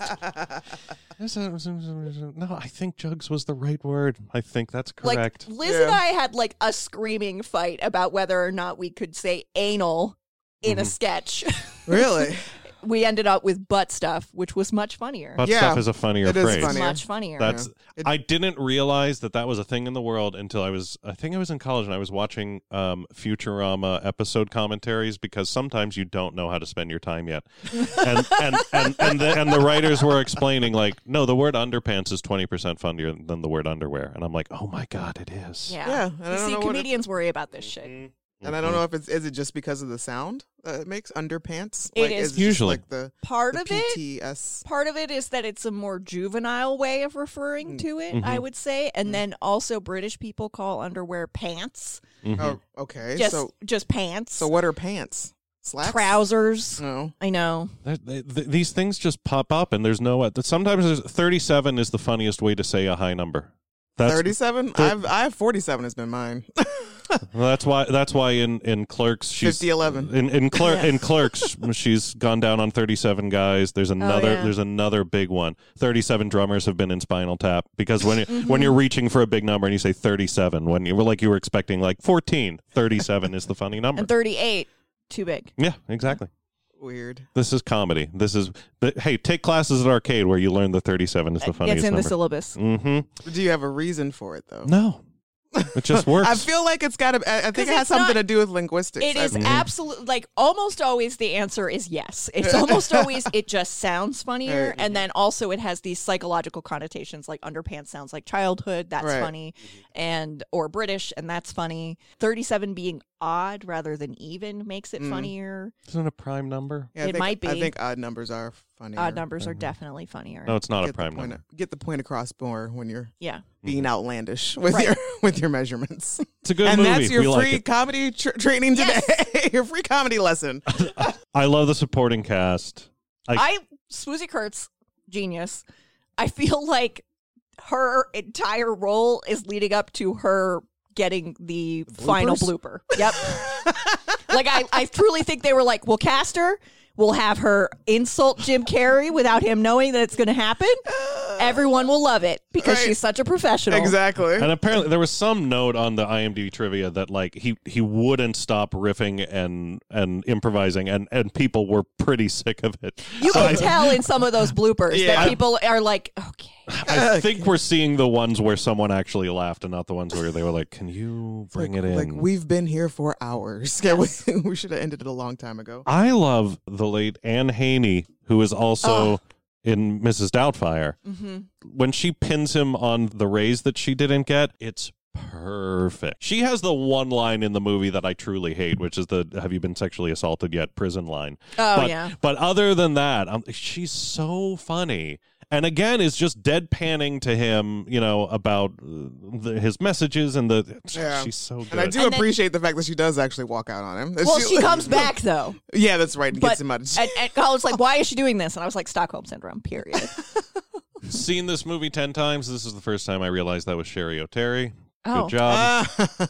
No, I think jugs was the right word. I think that's Like correct. Liz Yeah. and I had like a screaming fight about whether or not we could say anal in Mm-hmm. a sketch. Really? We ended up with butt stuff, which was much funnier. Butt Yeah, stuff is a funnier it is phrase. funnier. Much funnier. That's. It- I didn't realize that that was a thing in the world until I was. I think I was in college and I was watching um, Futurama episode commentaries because sometimes you don't know how to spend your time yet, and and and and the, and the writers were explaining like, no, the word underpants is twenty percent funnier than the word underwear, and I'm like, oh my god, it is. Yeah. Yeah, and I You don't see, know what it- comedians worry about this shit. And I don't know if it's is it just because of the sound that it makes underpants. It like, is. just Usually. like the Part the of it, P T S. part of it is that it's a more juvenile way of referring to it, I Mhm. would say. And then also British people call underwear pants. Mhm. Oh, okay. Just so just pants. so what are pants? Slacks? Trousers. No. I know. They- they- th- these things just pop up, and there's no. Sometimes there's, thirty-seven is the funniest way to say a high number. That's Thirty-seven. thir- I've I have forty-seven has been mine. well, that's why. That's why in, in Clerks she's Fifty eleven. in in, Cler- in Clerks she's gone down on thirty-seven guys. There's another. yeah. There's another big one. thirty-seven drummers have been in Spinal Tap because when you, when you're reaching for a big number and you say thirty-seven, when you were like you were expecting like fourteen, thirty-seven is the funny number. And thirty-eight, too big. Yeah, exactly. Weird. This is comedy. This is. But hey, take classes at Arcade where you learn the thirty-seven is the funniest It's in number. the syllabus. Mm-hmm. Do you have a reason for it though? No, it just works. I feel like it's got to. I, I think 'Cause it has it's something not- to do with linguistics. It is I- absolute, like almost always the answer is yes. It's almost always it just sounds funnier, Right. and then also it has these psychological connotations. Like underpants sounds like childhood, that's Right. funny, and or British, and that's funny. Thirty-seven being odd rather than even makes it Mm. funnier. Isn't it a prime number? Yeah, I it think- might be. I think odd numbers are funny. Odd numbers are definitely funnier. No, it's not a Get the prime point. number. Get the point across more when you're Yeah, being outlandish with Right. your with your measurements. It's a good and movie. that's your we free like it. comedy tr- training today. Yes. Your free comedy lesson. I love the supporting cast. I, I Swoozie Kurtz, genius. I feel like her entire role is leading up to her getting the final blooper. Yep. Like, I, I truly think they were like, we'll cast her. We'll have her insult Jim Carrey without him knowing that it's going to happen. Everyone will love it because Right. she's such a professional. Exactly. And apparently there was some note on the IMDb trivia that like he, he wouldn't stop riffing and and improvising, and, and people were pretty sick of it. You So can I, tell in some of those bloopers Yeah. that people are like, okay. I think we're seeing the ones where someone actually laughed and not the ones where they were like, can you bring like, it in? Like, we've been here for hours. Yeah, we, we should have ended it a long time ago. I love the late Anne Haney, who is also Oh. in Missus Doubtfire. Mm-hmm. When she pins him on the raise that she didn't get, it's perfect. She has the one line in the movie that I truly hate, which is the "Have you been sexually assaulted yet?" prison line. Oh, but, yeah. But other than that, um, she's so funny. And again, is just deadpanning to him, you know, about uh, the, his messages and the. Yeah. She's so good. And I do And then- appreciate the fact that she does actually walk out on him. Well, she comes back, though. Yeah, that's right. And But, gets him out of and, and Colin's like, why is she doing this? And I was like, Stockholm Syndrome, period. Seen this movie ten times. This is the first time I realized that was Sherry O'Terry. Oh. Good job.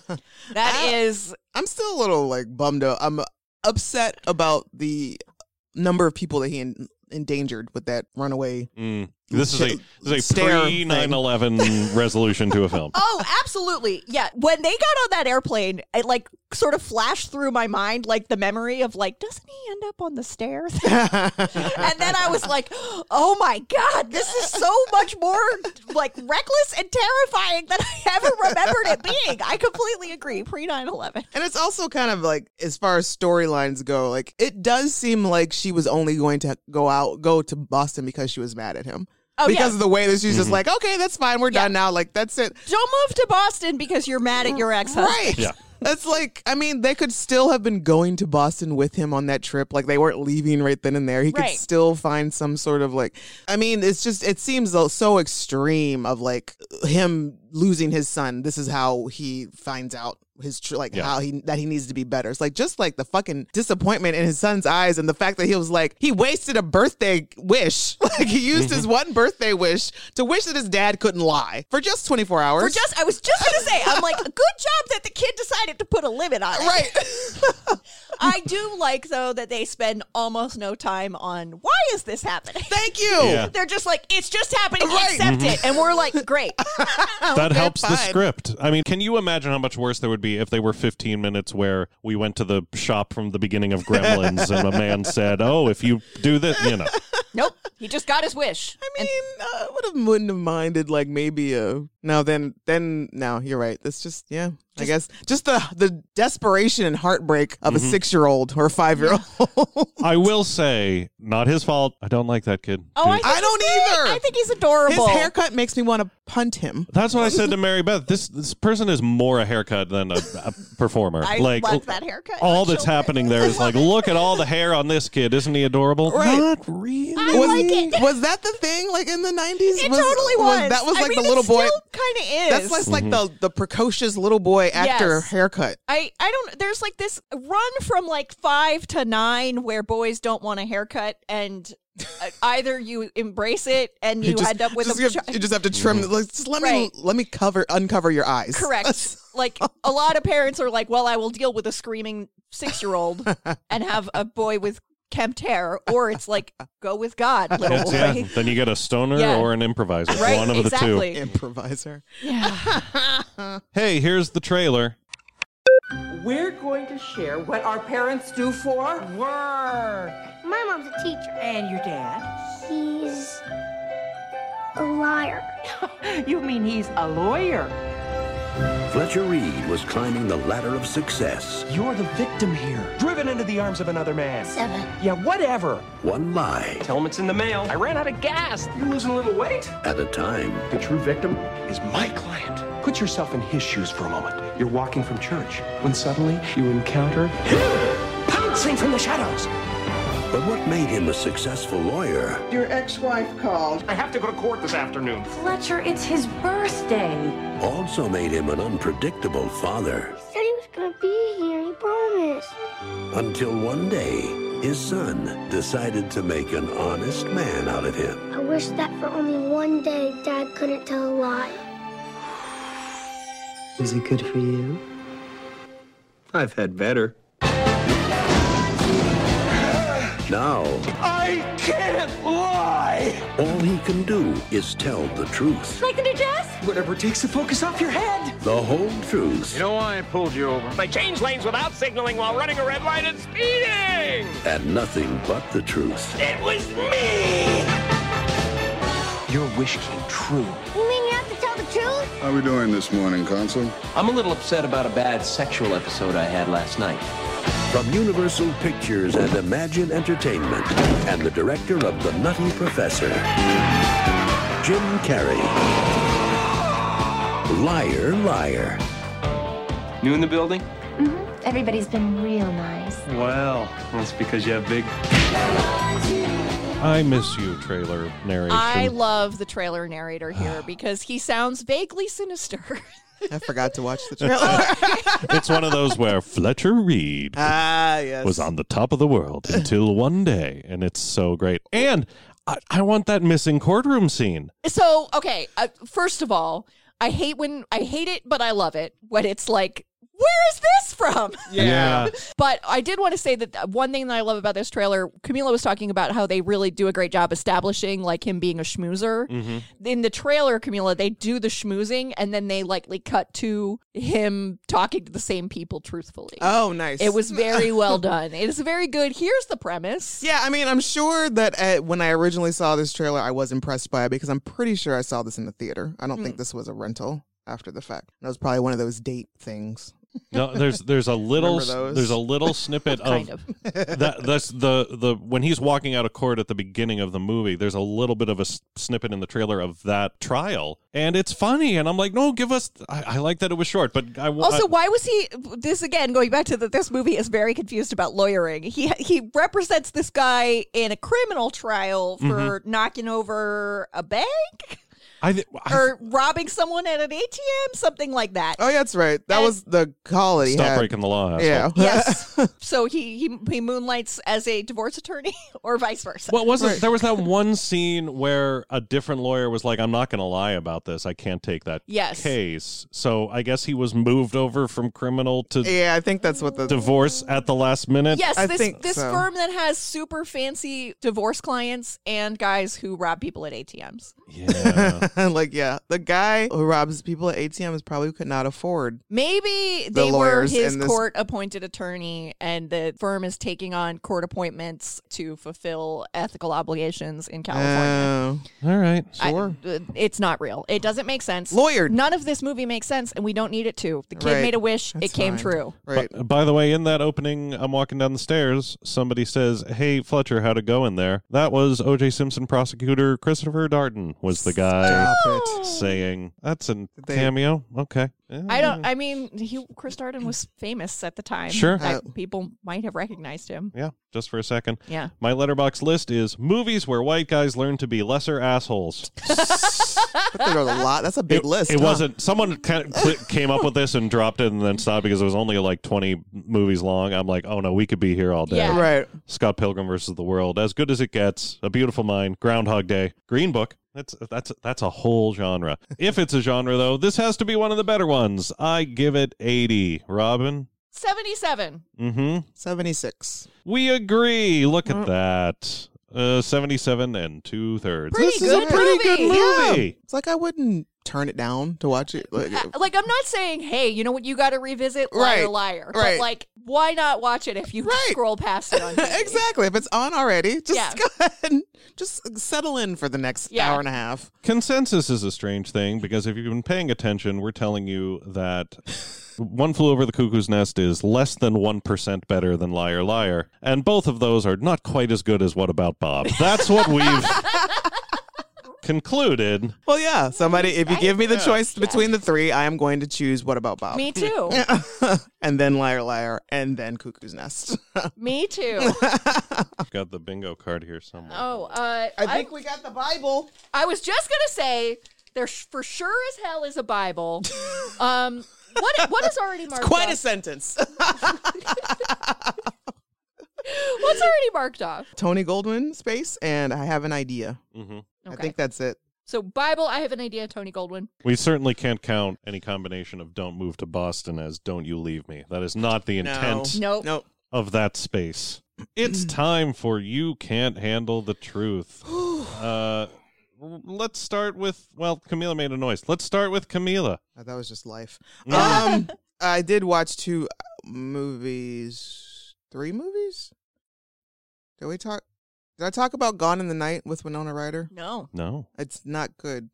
That is, I'm still a little like bummed out. I'm upset about the number of people that he en- endangered with that runaway. Mm. This is a this is a Stare pre nine eleven resolution to a film. oh, absolutely. Yeah. When they got on that airplane, it like sort of flashed through my mind, like the memory of like, doesn't he end up on the stairs? And then I was like, oh my God, this is so much more like reckless and terrifying than I ever remembered it being. I completely agree. Pre nine eleven. And it's also kind of like, as far as storylines go, like it does seem like she was only going to go out, go to Boston because she was mad at him. Oh, because yeah. of the way that she's just like, okay, that's fine, we're Yeah. done now. Like that's it. Don't move to Boston because you're mad at your ex-husband. Right. Yeah. That's like, I mean, they could still have been going to Boston with him on that trip. Like, they weren't leaving right then and there. He could Right. still find some sort of like, I mean, it's just, it seems so- so extreme of like him losing his son. This is how he finds out his tr- like Yeah. how he that he needs to be better. It's like just like the fucking disappointment in his son's eyes, and the fact that he was like he wasted a birthday wish. Like he used his one birthday wish to wish that his dad couldn't lie for just twenty-four hours. For just, I was just going to say, I'm like, good job that the kid decided to put a limit on it. Right. I do like, though, that they spend almost no time on why is this happening? Thank you. Yeah. They're just like, it's just happening, Right. accept it. And we're like, great. That Okay, helps the fine. script. I mean, can you imagine how much worse there would be if they were fifteen minutes where we went to the shop from the beginning of Gremlins and a man said, "Oh, if you do this, you know." Nope. He just got his wish. I mean, I would have wouldn't have minded like maybe a no. Then then no, you're right. That's just yeah. I guess just the the desperation and heartbreak of a six year old or a five year old. I will say, not his fault. I don't like that kid. Oh, I, Dude. think I don't he's great. either. I think he's adorable. His haircut makes me want to punt him. That's what I said to Mary Beth. This this person is more a haircut than a, a performer. I like love that haircut. all My that's children. happening there is like, look at all the hair on this kid. Isn't he adorable? Right. Not really. I was, like it. was that the thing like in the nineties? It totally was. That was I like mean, the little it boy. kind of is. That's less like the the precocious little boy actor Yes. haircut. I, I don't, there's like this run from like five to nine where boys don't want a haircut, and uh, either you embrace it and you, just, end up with just a have, chi- you just have to trim. Like, just let me Right. let me cover uncover your eyes. correct. Like a lot of parents are like, well, I will deal with a screaming six year old and have a boy with kempt hair, or it's like, go with God, little It's- boy. yeah. Then you get a stoner Yeah. or an improviser. Right, One of exactly. Improviser. Yeah. the two. Hey, here's the trailer. We're going to share what our parents do for work. My mom's a teacher. And your dad? He's a liar. You mean he's a lawyer? Fletcher Reed was climbing the ladder of success. You're the victim here, driven into the arms of another man. Seven. Yeah, whatever. One lie Tell him it's in the mail. I ran out of gas. You're losing a little weight. at a time. The true victim is my client. Put yourself in his shoes for a moment. You're walking from church when suddenly you encounter him pouncing from the shadows. But what made him a successful lawyer Your ex-wife called. I have to go to court this afternoon. Fletcher, it's his birthday. also made him an unpredictable father. He said he was gonna be here. He promised. Until one day, his son decided to make an honest man out of him. I wish that for only one day Dad couldn't tell a lie. Is it good for you? I've had better. Now, I can't lie! all he can do is tell the truth. Like the dress? Whatever takes the focus off your head. The whole truth. You know why I pulled you over? They changed lanes without signaling while running a red light and speeding! And nothing but the truth. It was me! Your wish came true. You mean you have to tell the truth? How we doing this morning, Consul? I'm a little upset about a bad sexual episode I had last night. From Universal Pictures and Imagine Entertainment, and the director of The Nutty Professor, Jim Carrey. Liar, Liar. New in the building? Mm-hmm. Everybody's been real nice. Well, that's because you have big... I miss you, trailer narration. I love the trailer narrator here because he sounds vaguely sinister. I forgot to watch the trailer. It's one of those where Fletcher Reed Ah, yes. was on the top of the world until one day, and it's so great. And I, I want that missing courtroom scene. So, okay, uh, first of all, I hate when I hate it, but I love it when it's like, where is this from? Yeah. But I did want to say that one thing that I love about this trailer, Camila was talking about how they really do a great job establishing like him being a schmoozer. Mm-hmm. In the trailer, Camila, they do the schmoozing and then they likely cut to him talking to the same people truthfully. Oh, nice. It was very well done. It is very good. Here's the premise. Yeah, I mean, I'm sure that uh, when I originally saw this trailer, I was impressed by it because I'm pretty sure I saw this in the theater. I don't Mm. think this was a rental after the fact. That was probably one of those date things. No, there's there's a little Remember those? there's a little snippet Kind of, of. that that's the the when he's walking out of court at the beginning of the movie. There's a little bit of a s- snippet in the trailer of that trial, and it's funny. And I'm like, no, give us. I, I like that it was short, but I Also, I, why was he? This again, going back to that, this movie is very confused about lawyering. He he represents this guy in a criminal trial for knocking over a bank I, th- I or robbing someone at an A T M, something like that. Oh, yeah, that's right. That And- was the call that he stop had. breaking the law. asshole. Yeah. Yes. So he, he he moonlights as a divorce attorney, or vice versa. Well, wasn't Right. there was that one scene where a different lawyer was like, "I'm not going to lie about this. I can't take that Yes. case." So I guess he was moved over from criminal to Yeah, I think that's what the divorce at the last minute. Yes, I this think this so. firm that has super fancy divorce clients and guys who rob people at A T Ms. Yeah. like, yeah, the guy who robs people at A T Ms probably could not afford. Maybe The they were lawyers his in this- court-appointed attorney, and the firm is taking on court appointments to fulfill ethical obligations in California. Uh, All right. I- sure. uh, it's not real. It doesn't make sense. Lawyered. None of this movie makes sense, and we don't need it to. The kid Right. made a wish. That's it came fine. true. Right. But, by the way, in that opening, I'm walking down the stairs. Somebody says, "Hey, Fletcher, how'd it go in there?" That was O J Simpson prosecutor Christopher Darden was the guy Stop it. saying, "That's a they- cameo." Okay. Yeah. I don't. I mean, he, Chris Darden was famous at the time. Sure. That Uh, people might have recognized him. Yeah, just for a second. Yeah. My letterbox list is movies where white guys learn to be lesser assholes. But there's a lot. That's a big it, list. It huh? wasn't. Someone kind of cl- came up with this and dropped it and then stopped because it was only like twenty movies long. I'm like, oh no, we could be here all day. Yeah. Right. Scott Pilgrim versus the World, As Good as It Gets, A Beautiful Mind, Groundhog Day, Green Book. That's that's that's a whole genre. If it's a genre, though, this has to be one of the better ones. I give it eighty. Robin? seventy-seven. Mm-hmm. seventy-six. We agree. Look at that. Uh, seventy-seven and two-thirds. Pretty this is good a pretty movie. good movie. Yeah. It's like I wouldn't turn it down to watch it. Like, Like, I'm not saying, hey, you know what, you got to revisit Liar, Right, Liar. right. But, like, why not watch it if you Right. scroll past it on T V? exactly. If it's on already, just Yeah. go ahead and just settle in for the next Yeah. hour and a half. Consensus is a strange thing because if you've been paying attention, we're telling you that One Flew Over the Cuckoo's Nest is less than one percent better than Liar Liar. And both of those are not quite as good as What About Bob? That's what we've concluded. Well, yeah. Somebody, if you give me the choice between the three, I am going to choose What About Bob? Me too. and then Liar Liar, and then Cuckoo's Nest. Me too. I've got the bingo card here somewhere. Oh, uh, I think we got the Bible. I was just going to say, there sh- for sure as hell is a Bible. Um, what What is already marked Quite up? a sentence. What's already marked off? Tony Goldwyn space, and I have an idea. Mm-hmm. I Okay. think that's it. So Bible, I have an idea, Tony Goldwyn. We certainly can't count any combination of Don't Move to Boston as Don't You Leave Me. That is not the intent Nope. Nope. of that space. It's time for You Can't Handle the Truth. uh, let's start with, well, Camila made a noise. Let's start with Camila. Uh, That was just life. Yeah. Um, I did watch two movies, three movies. Did we talk? Did I talk about Gone in the Night with Winona Ryder? No. No. It's not good.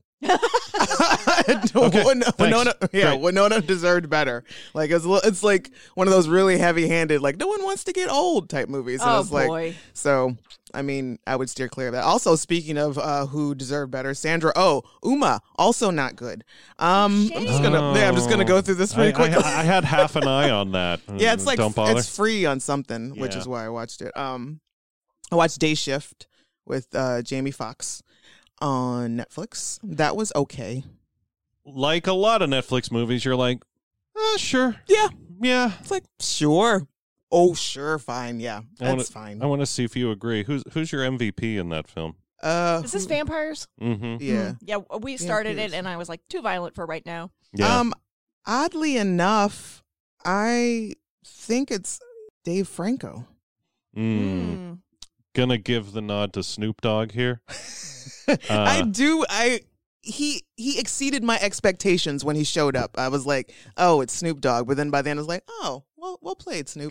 Okay, Winona, thanks. Winona, yeah, Great. Winona deserved better. Like it's, li- it's like one of those really heavy-handed, like no one wants to get old type movies. And Oh, it's like, boy. so I mean, I would steer clear of that. Also, speaking of uh, who deserved better, Sandra Oh, Uma, also not good. Um, I'm just gonna, yeah, I'm just gonna go through this pretty I, I, quickly. I had half an eye on that. Yeah, it's like Don't bother. it's free on something, which Yeah. is why I watched it. Um, I watched Day Shift with uh, Jamie Foxx on Netflix. That was okay. Like a lot of Netflix movies, you're like, uh, sure. Yeah, Yeah. it's like sure. Oh, sure, fine. Yeah, I wanna- that's fine. I want to see if you agree. Who's who's your M V P in that film? Uh, Is this vampires? Mm-hmm. yeah. Mm. Yeah, we started Vampires. it, and I was like, too violent for right now. Yeah. Um, oddly enough, I think it's Dave Franco. Mm. Mm. Gonna give the nod to Snoop Dogg here. I Uh, do. I he he exceeded my expectations when he showed up. I was like, oh, it's Snoop Dogg. But then by then I was like, oh, well, well played, Snoop.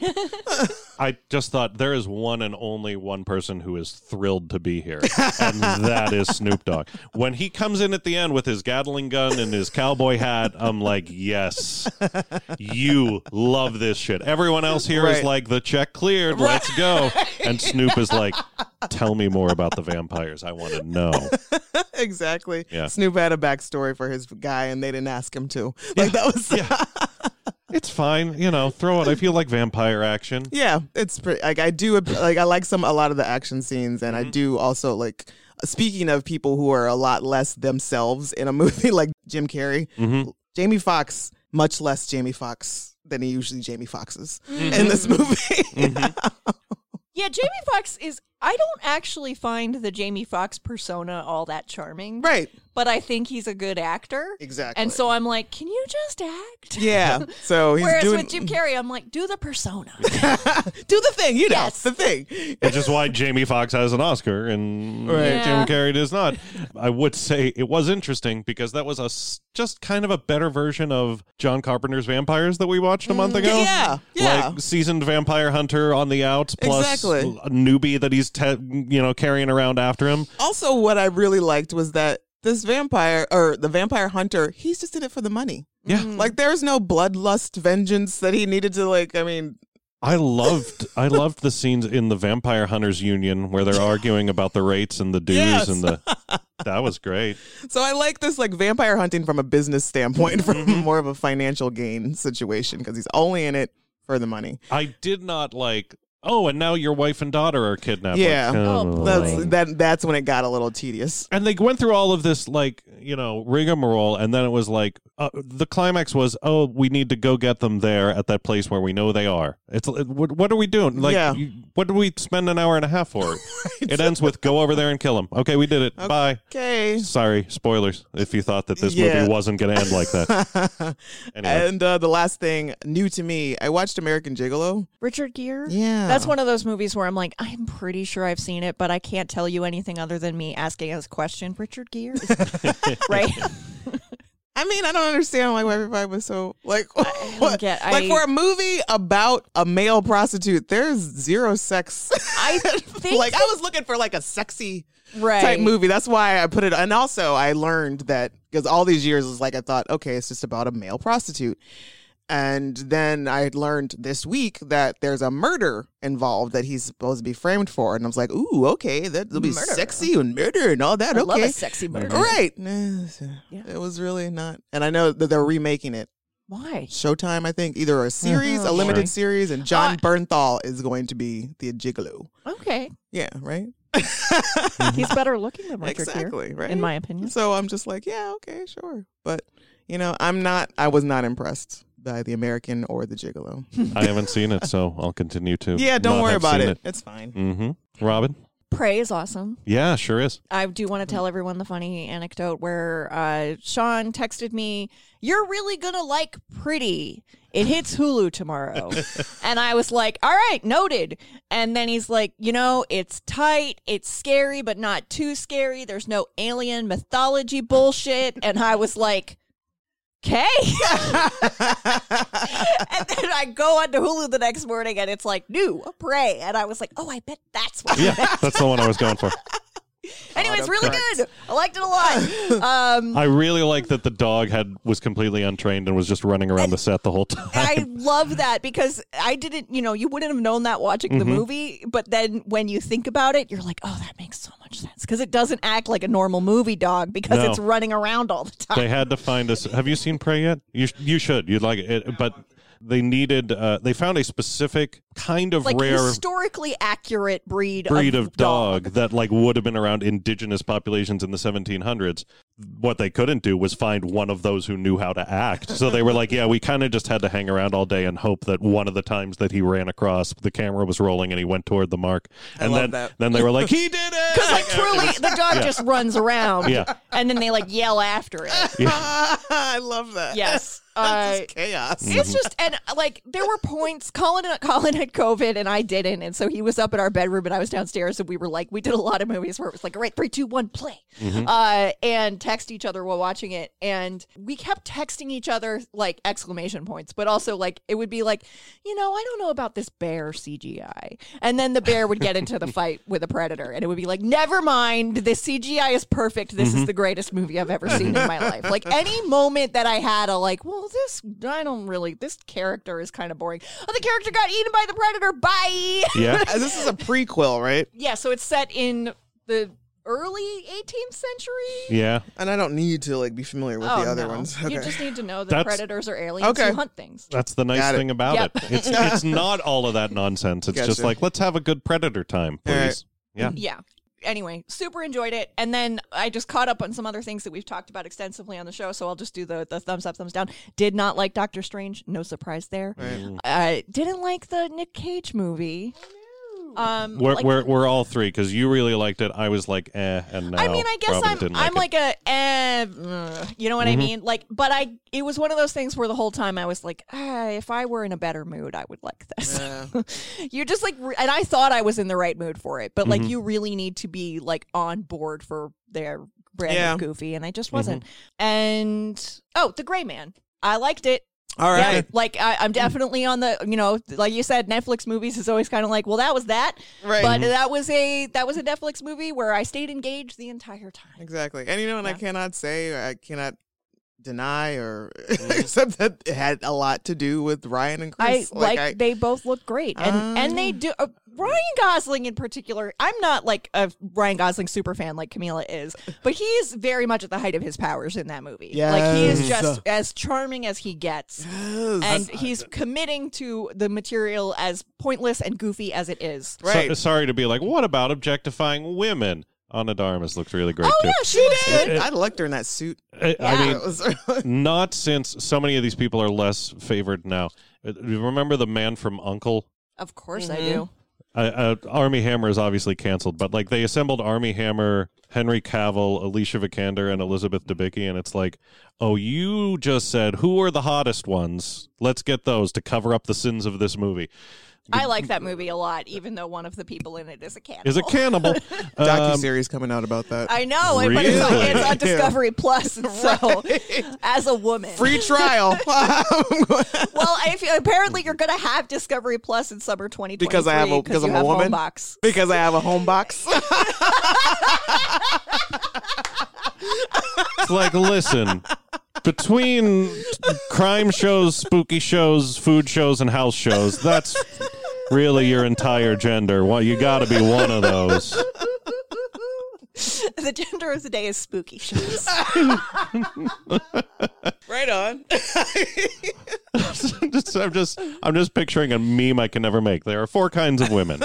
I just thought there is one and only one person who is thrilled to be here, and that is Snoop Dogg. When he comes in at the end with his Gatling gun and his cowboy hat, I'm like, yes, you love this shit. Everyone else here is Right. like, the check cleared, let's go. And Snoop is like, tell me more about the vampires. I want to know. Exactly. Yeah. Snoop had a backstory for his guy, and they didn't ask him to. Like that was. Yeah. It's fine, you know, throw it. I feel like vampire action. Yeah, it's pretty. Like I do. Like I like some a lot of the action scenes, and I do also like. Speaking of people who are a lot less themselves in a movie, like Jim Carrey, Mm-hmm. Jamie Foxx, much less Jamie Foxx than he usually Jamie Foxxes in this movie. Yeah, Jamie Foxx is. I don't actually find the Jamie Foxx persona all that charming. Right. But I think he's a good actor. Exactly. And so I'm like, can you just act? Yeah. So he's Whereas doing with Jim Carrey, I'm like, do the persona. do the thing, you know, Yes. the thing. Which is why Jamie Foxx has an Oscar and Right. Jim Yeah. Carrey does not. I would say it was interesting because that was a s- just kind of a better version of John Carpenter's Vampires that we watched a month ago. Yeah, yeah. Like seasoned vampire hunter on the outs plus Exactly. a newbie that he's te- you know carrying around after him. Also, what I really liked was that this vampire or the vampire hunter, he's just in it for the money. Yeah. Like there's no bloodlust vengeance that he needed to like. I mean, I loved I loved the scenes in the Vampire Hunters Union where they're arguing about the rates and the dues Yes. and the that was great. so I like this like vampire hunting from a business standpoint, from more of a financial gain situation because he's only in it for the money. I did not like, oh, and now your wife and daughter are kidnapped. Yeah. Like, Oh, come boy. on. That's that. That's when it got a little tedious. And they went through all of this, like, you know, rigmarole, and then it was like, uh, the climax was, oh, we need to go get them there at that place where we know they are. It's it, what, what are we doing? Like, Yeah. you, what do we spend an hour and a half for? It ends with, go over there and kill him. Okay, we did it. Bye. Okay. Sorry, spoilers, if you thought that this Yeah. movie wasn't going to end like that. Anyway. And uh, the last thing new to me, I watched American Gigolo. Richard Gere? Yeah. That's one of those movies where I'm like, I'm pretty sure I've seen it, but I can't tell you anything other than me asking us a question. Richard Gere? Right? I mean, I don't understand like why everybody was so like. don't what? get- like I- for a movie about a male prostitute, there's zero sex. I think like I was looking for like a sexy Right. type movie. That's why I put it. And also, I learned that because all these years was like I thought, okay, it's just about a male prostitute. And then I learned this week that there's a murder involved that he's supposed to be framed for. And I was like, ooh, okay, that'll be Murder. sexy and murder and all that. I okay. love a sexy murder. Right. It was really not. And I know that they're remaking it. Why? Showtime, I think, either a series, Oh, a limited sure. series, and John Uh, Bernthal is going to be the gigolo. Okay. Yeah, right? He's better looking than Richard Exactly, Gere, right? in my opinion. So I'm just like, yeah, okay, sure. But, you know, I'm not, I was not impressed by the American or the Gigolo. I haven't seen it, so I'll continue to. Yeah, don't not worry have about seen it. It's fine. Mm-hmm. Robin? Prey is awesome. Yeah, sure is. I do want to tell everyone the funny anecdote where uh, Sean texted me, "You're really going to like Pretty. It hits Hulu tomorrow." And I was like, all right, noted. And then he's like, you know, it's tight. It's scary, but not too scary. There's no alien mythology bullshit. And I was like, okay. And then I go onto Hulu the next morning and it's like, new, Prey. And I was like, oh, I bet that's what Yeah, that's the one I was going for. Anyway, it's really good. I liked it a lot. Um, I really like that the dog had was completely untrained and was just running around the set the whole time. I love that because I didn't, you know, you wouldn't have known that watching the Mhm. movie, but then when you think about it, you're like, oh, that makes so much sense because it doesn't act like a normal movie dog because No. it's running around all the time. They had to find us. Have you seen Prey yet? You sh- you should. You'd like it, but they needed. Uh, they found a specific kind of like rare historically accurate breed, breed of, of dog, that like would have been around indigenous populations in the seventeen hundreds. What they couldn't do was find one of those who knew how to act. So they were like, yeah, we kind of just had to hang around all day and hope that one of the times that he ran across, the camera was rolling and he went toward the mark. I And love then that. then they were like, he did it. Because like truly, the dog Yeah. just runs around, Yeah. and then they like yell after it. I love that. Yes. That's Uh, just chaos. It's just, and like, there were points. Colin, Colin had COVID, and I didn't, and so he was up in our bedroom, and I was downstairs, and we were like, we did a lot of movies where it was like, all right, three, two, one, play, Mhm. uh, and text each other while watching it, and we kept texting each other like exclamation points, but also like it would be like, you know, I don't know about this bear C G I, and then the bear would get into the fight with a predator, and it would be like, never mind, this C G I is perfect. This Mhm. is the greatest movie I've ever seen in my life. Like any moment that I had a like, well, this I don't really. This character is kind of boring. Oh, the character got eaten by the predator. Bye. Yeah. This is a prequel, right? Yeah. So it's set in the early eighteenth century. Yeah. And I don't need to like be familiar with oh, the other no. ones. You Okay. just need to know that That's- predators are aliens Okay. who hunt things. That's the nice Got it. thing about Yep. it. It's it's not all of that nonsense. It's just Gotcha. like, let's have a good predator time, All please. right. Yeah. Yeah. Anyway, super enjoyed it. And then I just caught up on some other things that we've talked about extensively on the show. So I'll just do the, the thumbs up, thumbs down. Did not like Doctor Strange. No surprise there. Right. Uh, didn't like the Nick Cage movie. Um, We're, like- we're, we're all three because you really liked it. I was like, eh, and now I mean, I guess Robin I'm didn't I'm like, like a eh, uh, you know what I Mhm. mean? Like, but I it was one of those things where the whole time I was like, ah, if I were in a better mood, I would like this. Yeah. You just like, re- and I thought I was in the right mood for it, but like, Mhm. you really need to be like on board for their brand Yeah. of Goofy, and I just wasn't. And oh, The Gray Man, I liked it. All Yeah, right. like I, I'm definitely on the, you know, like you said, Netflix movies is always kind of like, well, that was that, Right. but that was a that was a Netflix movie where I stayed engaged the entire time. Exactly. And you know, and I Yeah. cannot say, or I cannot deny, or except that it had a lot to do with Ryan and I Chris. like, I, they both look great, and and they do. Uh, Ryan Gosling in particular, I'm not like a Ryan Gosling super fan like Camila is, but he is very much at the height of his powers in that movie. Like he is Yes. just as charming as he gets, Yes. and he's committing to the material as pointless and goofy as it is. So- right. sorry to be like, what about objectifying women? Ana de Armas looked really great Oh too. yeah, she was good. It- I liked her in that suit. I, I Yeah. mean, It was- not since so many of these people are less favored now. Uh, you remember the man from Uncle? Of course I Mhm. do. Uh, uh, Army Hammer is obviously canceled, but like they assembled Army Hammer, Henry Cavill, Alicia Vikander, and Elizabeth Debicki, and it's like, oh, you just said who are the hottest ones? Let's get those to cover up the sins of this movie. I like that movie a lot, even though one of the people in it is a cannibal. Is a cannibal? Docu Um, series coming out about that. I know, but it's on, Really? it's on Discovery Plus, and so Right. as a woman, Free trial. well, if you, apparently you're going to have Discovery Plus in summer twenty twenty-three Because I have a- because you I'm a have woman? Homebox. Because I have a home box. It's like, listen, between crime shows, spooky shows, food shows, and house shows, that's really your entire gender. Well, you got to be one of those. The gender of the day is spooky shows. Right on. Just- I'm just, I'm just picturing a meme I can never make. There are four kinds of women: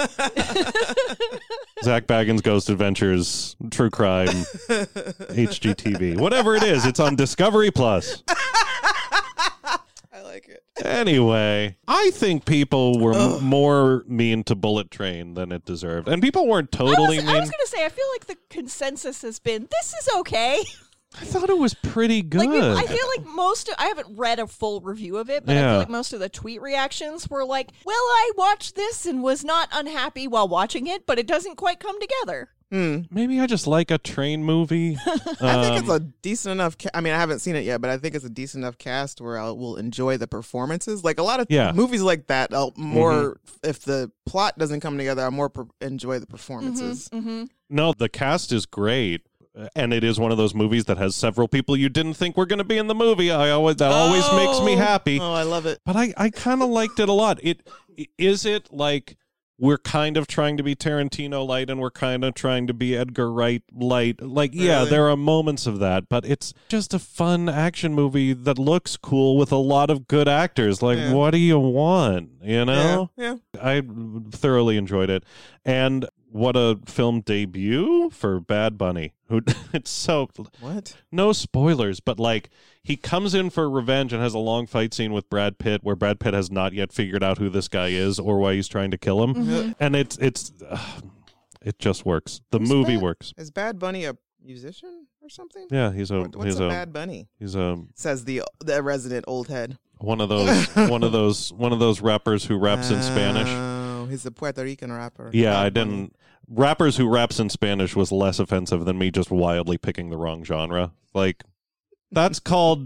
Zach Baggins' Ghost Adventures, True Crime, H G T V, whatever it is. It's on Discovery Plus. I like it. Anyway, I think people were m- more mean to Bullet Train than it deserved. And people weren't totally I was, mean. I was going to say, I feel like the consensus has been, this is okay. I thought it was pretty good. Like, I feel like most of, I haven't read a full review of it, but I Yeah. feel like most of the tweet reactions were like, well, I watched this and was not unhappy while watching it, but it doesn't quite come together. Hmm. Maybe I just like a train movie. I think Um, it's a decent enough. Ca- I mean, I haven't seen it yet, but I think it's a decent enough cast where I will enjoy the performances. Like a lot of Yeah. movies like that, I'll more if the plot doesn't come together, I more per- enjoy the performances. Mm-hmm. No, the cast is great. And it is one of those movies that has several people you didn't think were going to be in the movie. I always that always makes me happy. Oh, I love it. But I, I kind of liked it a lot. It is it like we're kind of trying to be Tarantino light and we're kind of trying to be Edgar Wright light. Like, yeah, Really? there are moments of that, but it's just a fun action movie that looks cool with a lot of good actors. Like, Yeah. what do you want? You know? Yeah, I thoroughly enjoyed it. And what a film debut for Bad Bunny. Who it's so What? no spoilers, but like he comes in for revenge and has a long fight scene with Brad Pitt where Brad Pitt has not yet figured out who this guy is or why he's trying to kill him. Mm-hmm. And it's it's uh, it just works. The Who's movie Bad- works. Is Bad Bunny a musician or something? Yeah, he's a What- What's he's a a Bad Bunny? he's a Says the the resident old head. one of those one of those one of those rappers who raps in Spanish. Oh, he's a Puerto Rican rapper. Yeah, Bad I Bunny. didn't. Rappers who raps in Spanish was less offensive than me just wildly picking the wrong genre. Like, that's called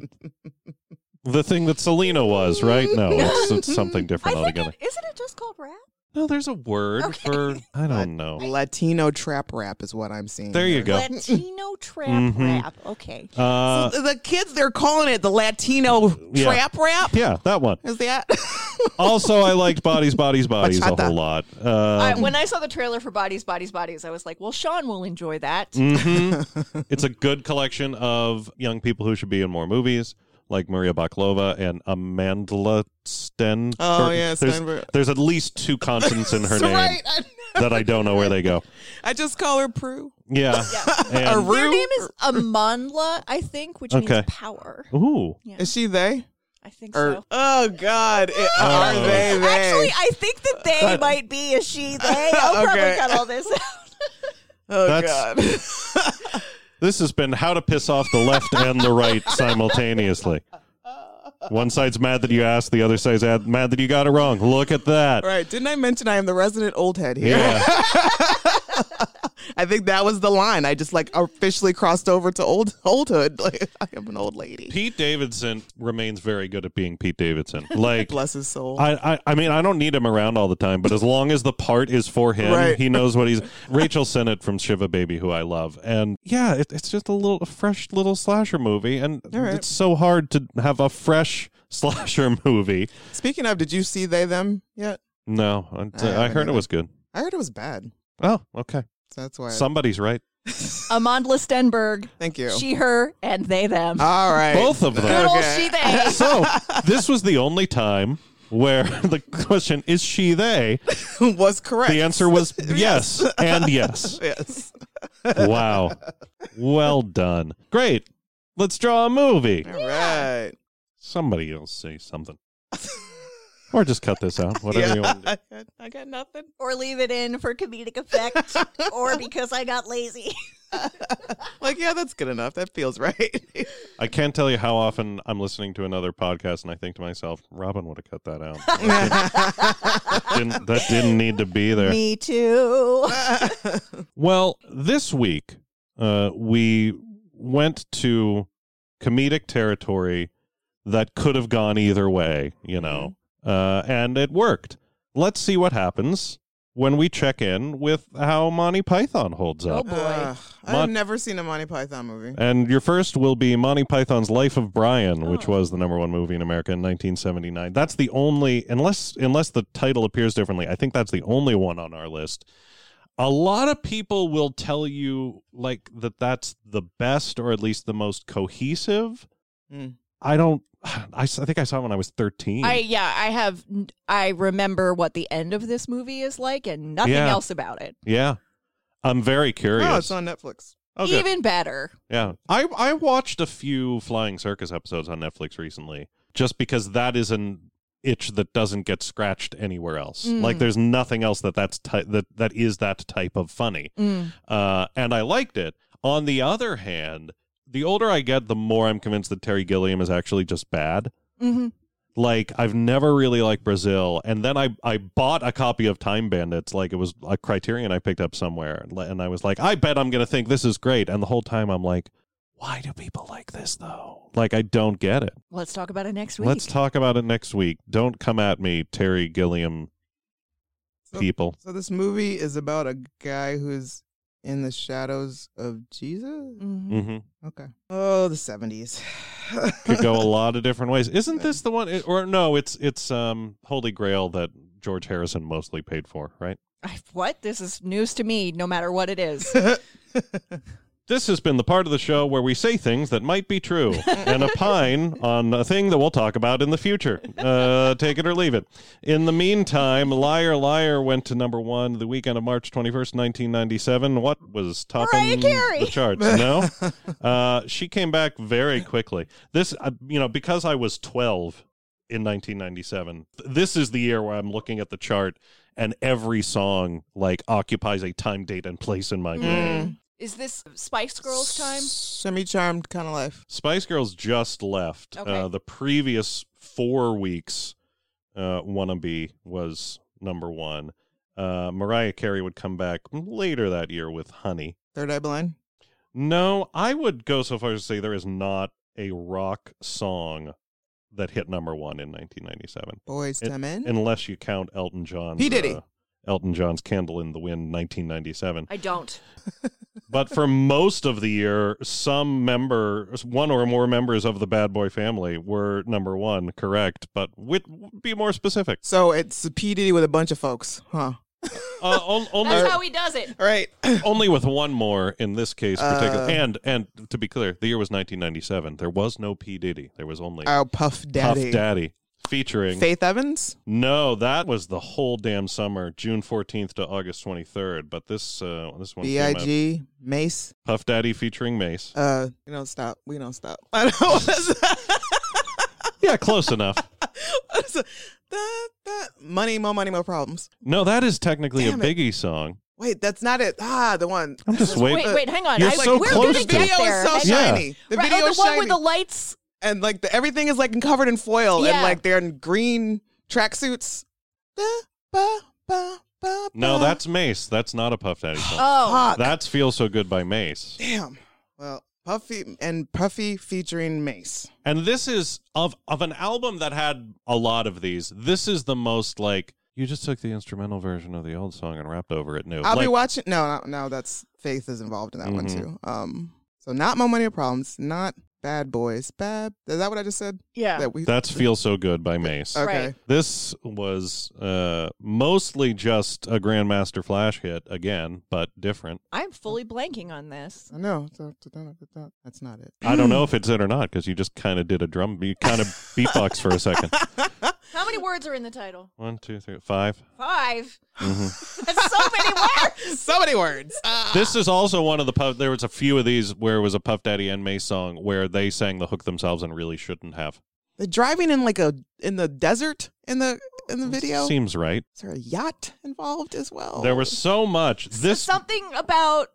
the thing that Selena was, right? No, it's, it's something different I think altogether. it, isn't it just called rap? No, there's a word Okay. for, I don't know. Latino trap rap is what I'm seeing. There you here. go. Latino trap Mhm. rap. Okay. Uh, So the kids, they're calling it the Latino Yeah. trap rap. yeah, that one. Is that? Also, I liked Bodies, Bodies, Bodies a Bachata. whole lot. Um, I, when I saw the trailer for Bodies, Bodies, Bodies, I was like, well, Sean will enjoy that. mhm. It's a good collection of young people who should be in more movies, like Maria Baklova and Amandla Stenberg. Oh, yeah, there's, Stenberg. there's at least two consonants in her That's name right. I, that I don't know where they go. I just call her Prue. Yeah. Or And, Their Rue? name is Amandla, I think, which Okay. means power. ooh. Yeah, Is she they? I think Or so. oh God, it- are Oh. they they? Actually, I think that they might be a she, they. I'll probably Okay. cut all this out. oh That's- God. This has been how to piss off the left and the right simultaneously. One side's mad that you asked, the other side's ad- mad that you got it wrong. Look at that. Right? Didn't I mention I am the resident old head here? Yeah. I think that was the line. I just like officially crossed over to old oldhood. Like I am an old lady. Pete Davidson remains very good at being Pete Davidson. Like, Bless his soul. I, I, I mean, I don't need him around all the time, but as long as the part is for him, Right. he knows what he's. Rachel Sennett from Shiva Baby, who I love, and yeah, it, it's just a little a fresh little slasher movie, and All right. it's so hard to have a fresh slasher movie. Speaking of, did you see they them yet? No, I, I I haven't heard it either. was good. I heard it was bad. Oh, okay. So that's why. I- Somebody's right. Amandla Stenberg, Thank you. she, her, and they, them. All right. Both of them. Good old Okay. she, they. So this was the only time where the question is she they. was correct. The answer was yes and yes. yes. Wow. Well done. Great. Let's draw a movie. All right. Somebody else say something. Or just cut this out. Whatever Yeah, you want to do. I got, I got nothing. Or leave it in for comedic effect, or because I got lazy. Like, yeah, that's good enough. That feels right. I can't tell you how often I'm listening to another podcast and I think to myself, Robin would have cut that out. that, didn't, that didn't need to be there. Me too. Well, this week, uh, we went to comedic territory that could have gone either way, you know, uh, and it worked. Let's see what happens when we check in with how Monty Python holds Oh up. boy. Uh, Mon- I've never seen a Monty Python movie. And your first will be Monty Python's Life of Brian, which Oh. was the number one movie in America in nineteen seventy-nine. That's the only, unless unless the title appears differently, I think that's the only one on our list. A lot of people will tell you like that that's the best or at least the most cohesive. Mm. I don't. I, s- I think I saw it when I was thirteen. I yeah, I have. I remember what the end of this movie is like, and nothing Yeah. else about it. yeah, I'm very curious. Oh, it's on Netflix. Oh, good. Even better. Yeah, I I watched a few Flying Circus episodes on Netflix recently, just because that is an itch that doesn't get scratched anywhere else. Mm. Like there's nothing else that that's ty- that that is that type of funny. Mm. Uh, and I liked it. On the other hand, the older I get, the more I'm convinced that Terry Gilliam is actually just bad. Mm-hmm. Like, I've never really liked Brazil. And then I, I bought a copy of Time Bandits. Like, it was a Criterion I picked up somewhere. And I was like, I bet I'm going to think this is great. And the whole time I'm like, why do people like this, though? Like, I don't get it. Let's talk about it next week. Let's talk about it next week. Don't come at me, Terry Gilliam So, people. So this movie is about a guy who's in the shadows of Jesus? Mm-hmm. Mm-hmm. Okay. Oh, the seventies. Could go a lot of different ways. Isn't this the one? Or no, it's it's um Holy Grail that George Harrison mostly paid for, right? I, what? This is news to me, no matter what it is. This has been the part of the show where we say things that might be true and opine on a thing that we'll talk about in the future. Uh, take it or leave it. In the meantime, Liar Liar went to number one the weekend of March twenty-first, nineteen ninety-seven. What was topping Mariah Carey. the charts? No? Uh, she came back very quickly. This, uh, you know, because I was twelve in nineteen ninety-seven, th- this is the year where I'm looking at the chart and every song, like, occupies a time, date, and place in my brain. Is this Spice Girls time? Semi-charmed kind of life. Spice Girls just left. Okay. Uh, the previous four weeks, uh, Wannabe was number one. Uh, Mariah Carey would come back later that year with Honey. Third Eye Blind? No, I would go so far as to say there is not a rock song that hit number one in nineteen ninety-seven. Boys to Men? Unless you count Elton John's. P. Diddy. Uh, Elton John's Candle in the Wind, nineteen ninety-seven. I don't. But for most of the year, some member, one or more members of the Bad Boy family were number one, correct? But wit, be more specific. So it's P. Diddy with a bunch of folks, huh? Uh, on, only, That's how he does it. Right. only with one more in this case, particularly. Uh, and and to be clear, the year was nineteen ninety-seven. There was no P. Diddy. There was only Oh, Puff Daddy. Puff Daddy. Featuring Faith Evans? No, that was the whole damn summer, June fourteenth to August twenty-third. But this uh, this one B came I out. G Mace? Puff Daddy featuring Mace. Uh, we don't stop. We don't stop. I don't know what is that. Yeah, close enough. What is it? That, that. Money, more money, more problems. No, that is technically Damn a it. Biggie song. Wait, that's not it. Ah, the one. I'm just waiting. Wait, wait, hang on. You're I, so we're close gonna to The it. get video there. is so Hang Yeah. on. shiny. The Right, video oh, is the one shiny. with the lights. And like the, everything is like covered in foil Yeah. and like they're in green tracksuits. Da, ba, ba, ba, No, ba. that's Mace. That's not a Puff Daddy song. Oh, Fuck. That's Feel So Good by Mace. Damn. Well, Puffy and Puffy featuring Mace. And this is of of an album that had a lot of these. This is the most like you just took the instrumental version of the old song and rapped over it new. I'll be Like, watching. No, no, no, that's Faith is involved in that one Mhm. too. Um, so not Mo Money or Problems, not Bad Boys. Bad. Is that what I just said? yeah. That we. That's Feel So Good by Mace. Okay. Right. This was uh, mostly just a Grandmaster Flash hit again, but different. I'm fully blanking on this. I know. That's not it. I don't know if it's it or not because you just kind of did a drum. You kind of beatbox for a second. How many words are in the title? One, two, three, five. Five. Mhm. That's so many words. So many words. Ah. This is also one of the Puff. There was a few of these where it was a Puff Daddy and Mace song where they sang the hook themselves and really shouldn't have. They're driving in like a in the desert in the in the video. Seems right. Is there a yacht involved as well? There was so much. This Something about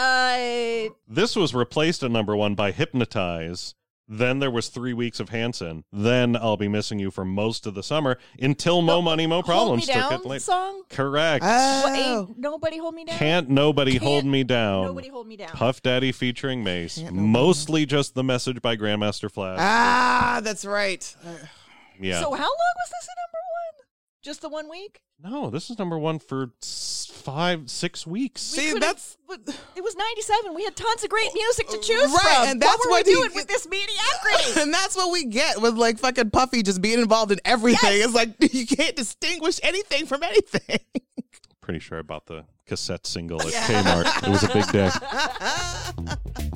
uh this was replaced at number one by Hypnotize. Then there was three weeks of Hanson. Then I'll Be Missing You for most of the summer until Mo Money Mo Problems Hold Me took Down it late. song. Correct. Oh. What, ain't nobody hold me down. Can't Nobody Can't Hold Me Down. Nobody hold me down. Puff Daddy featuring Mace. Can't Nobody- Mostly just the message by Grandmaster Flash. Ah, that's right. yeah. So how long was this at number one? Just the one week? No, this is number one for s- five, six weeks. We See, could've- that's It was ninety-seven. We had tons of great music to choose Right, from. and that's what were what we he- doing with this mediocrity? and that's what we get with like fucking Puffy just being involved in everything. Yes. It's like you can't distinguish anything from anything. Pretty sure I bought the cassette single at Kmart. It was a big day.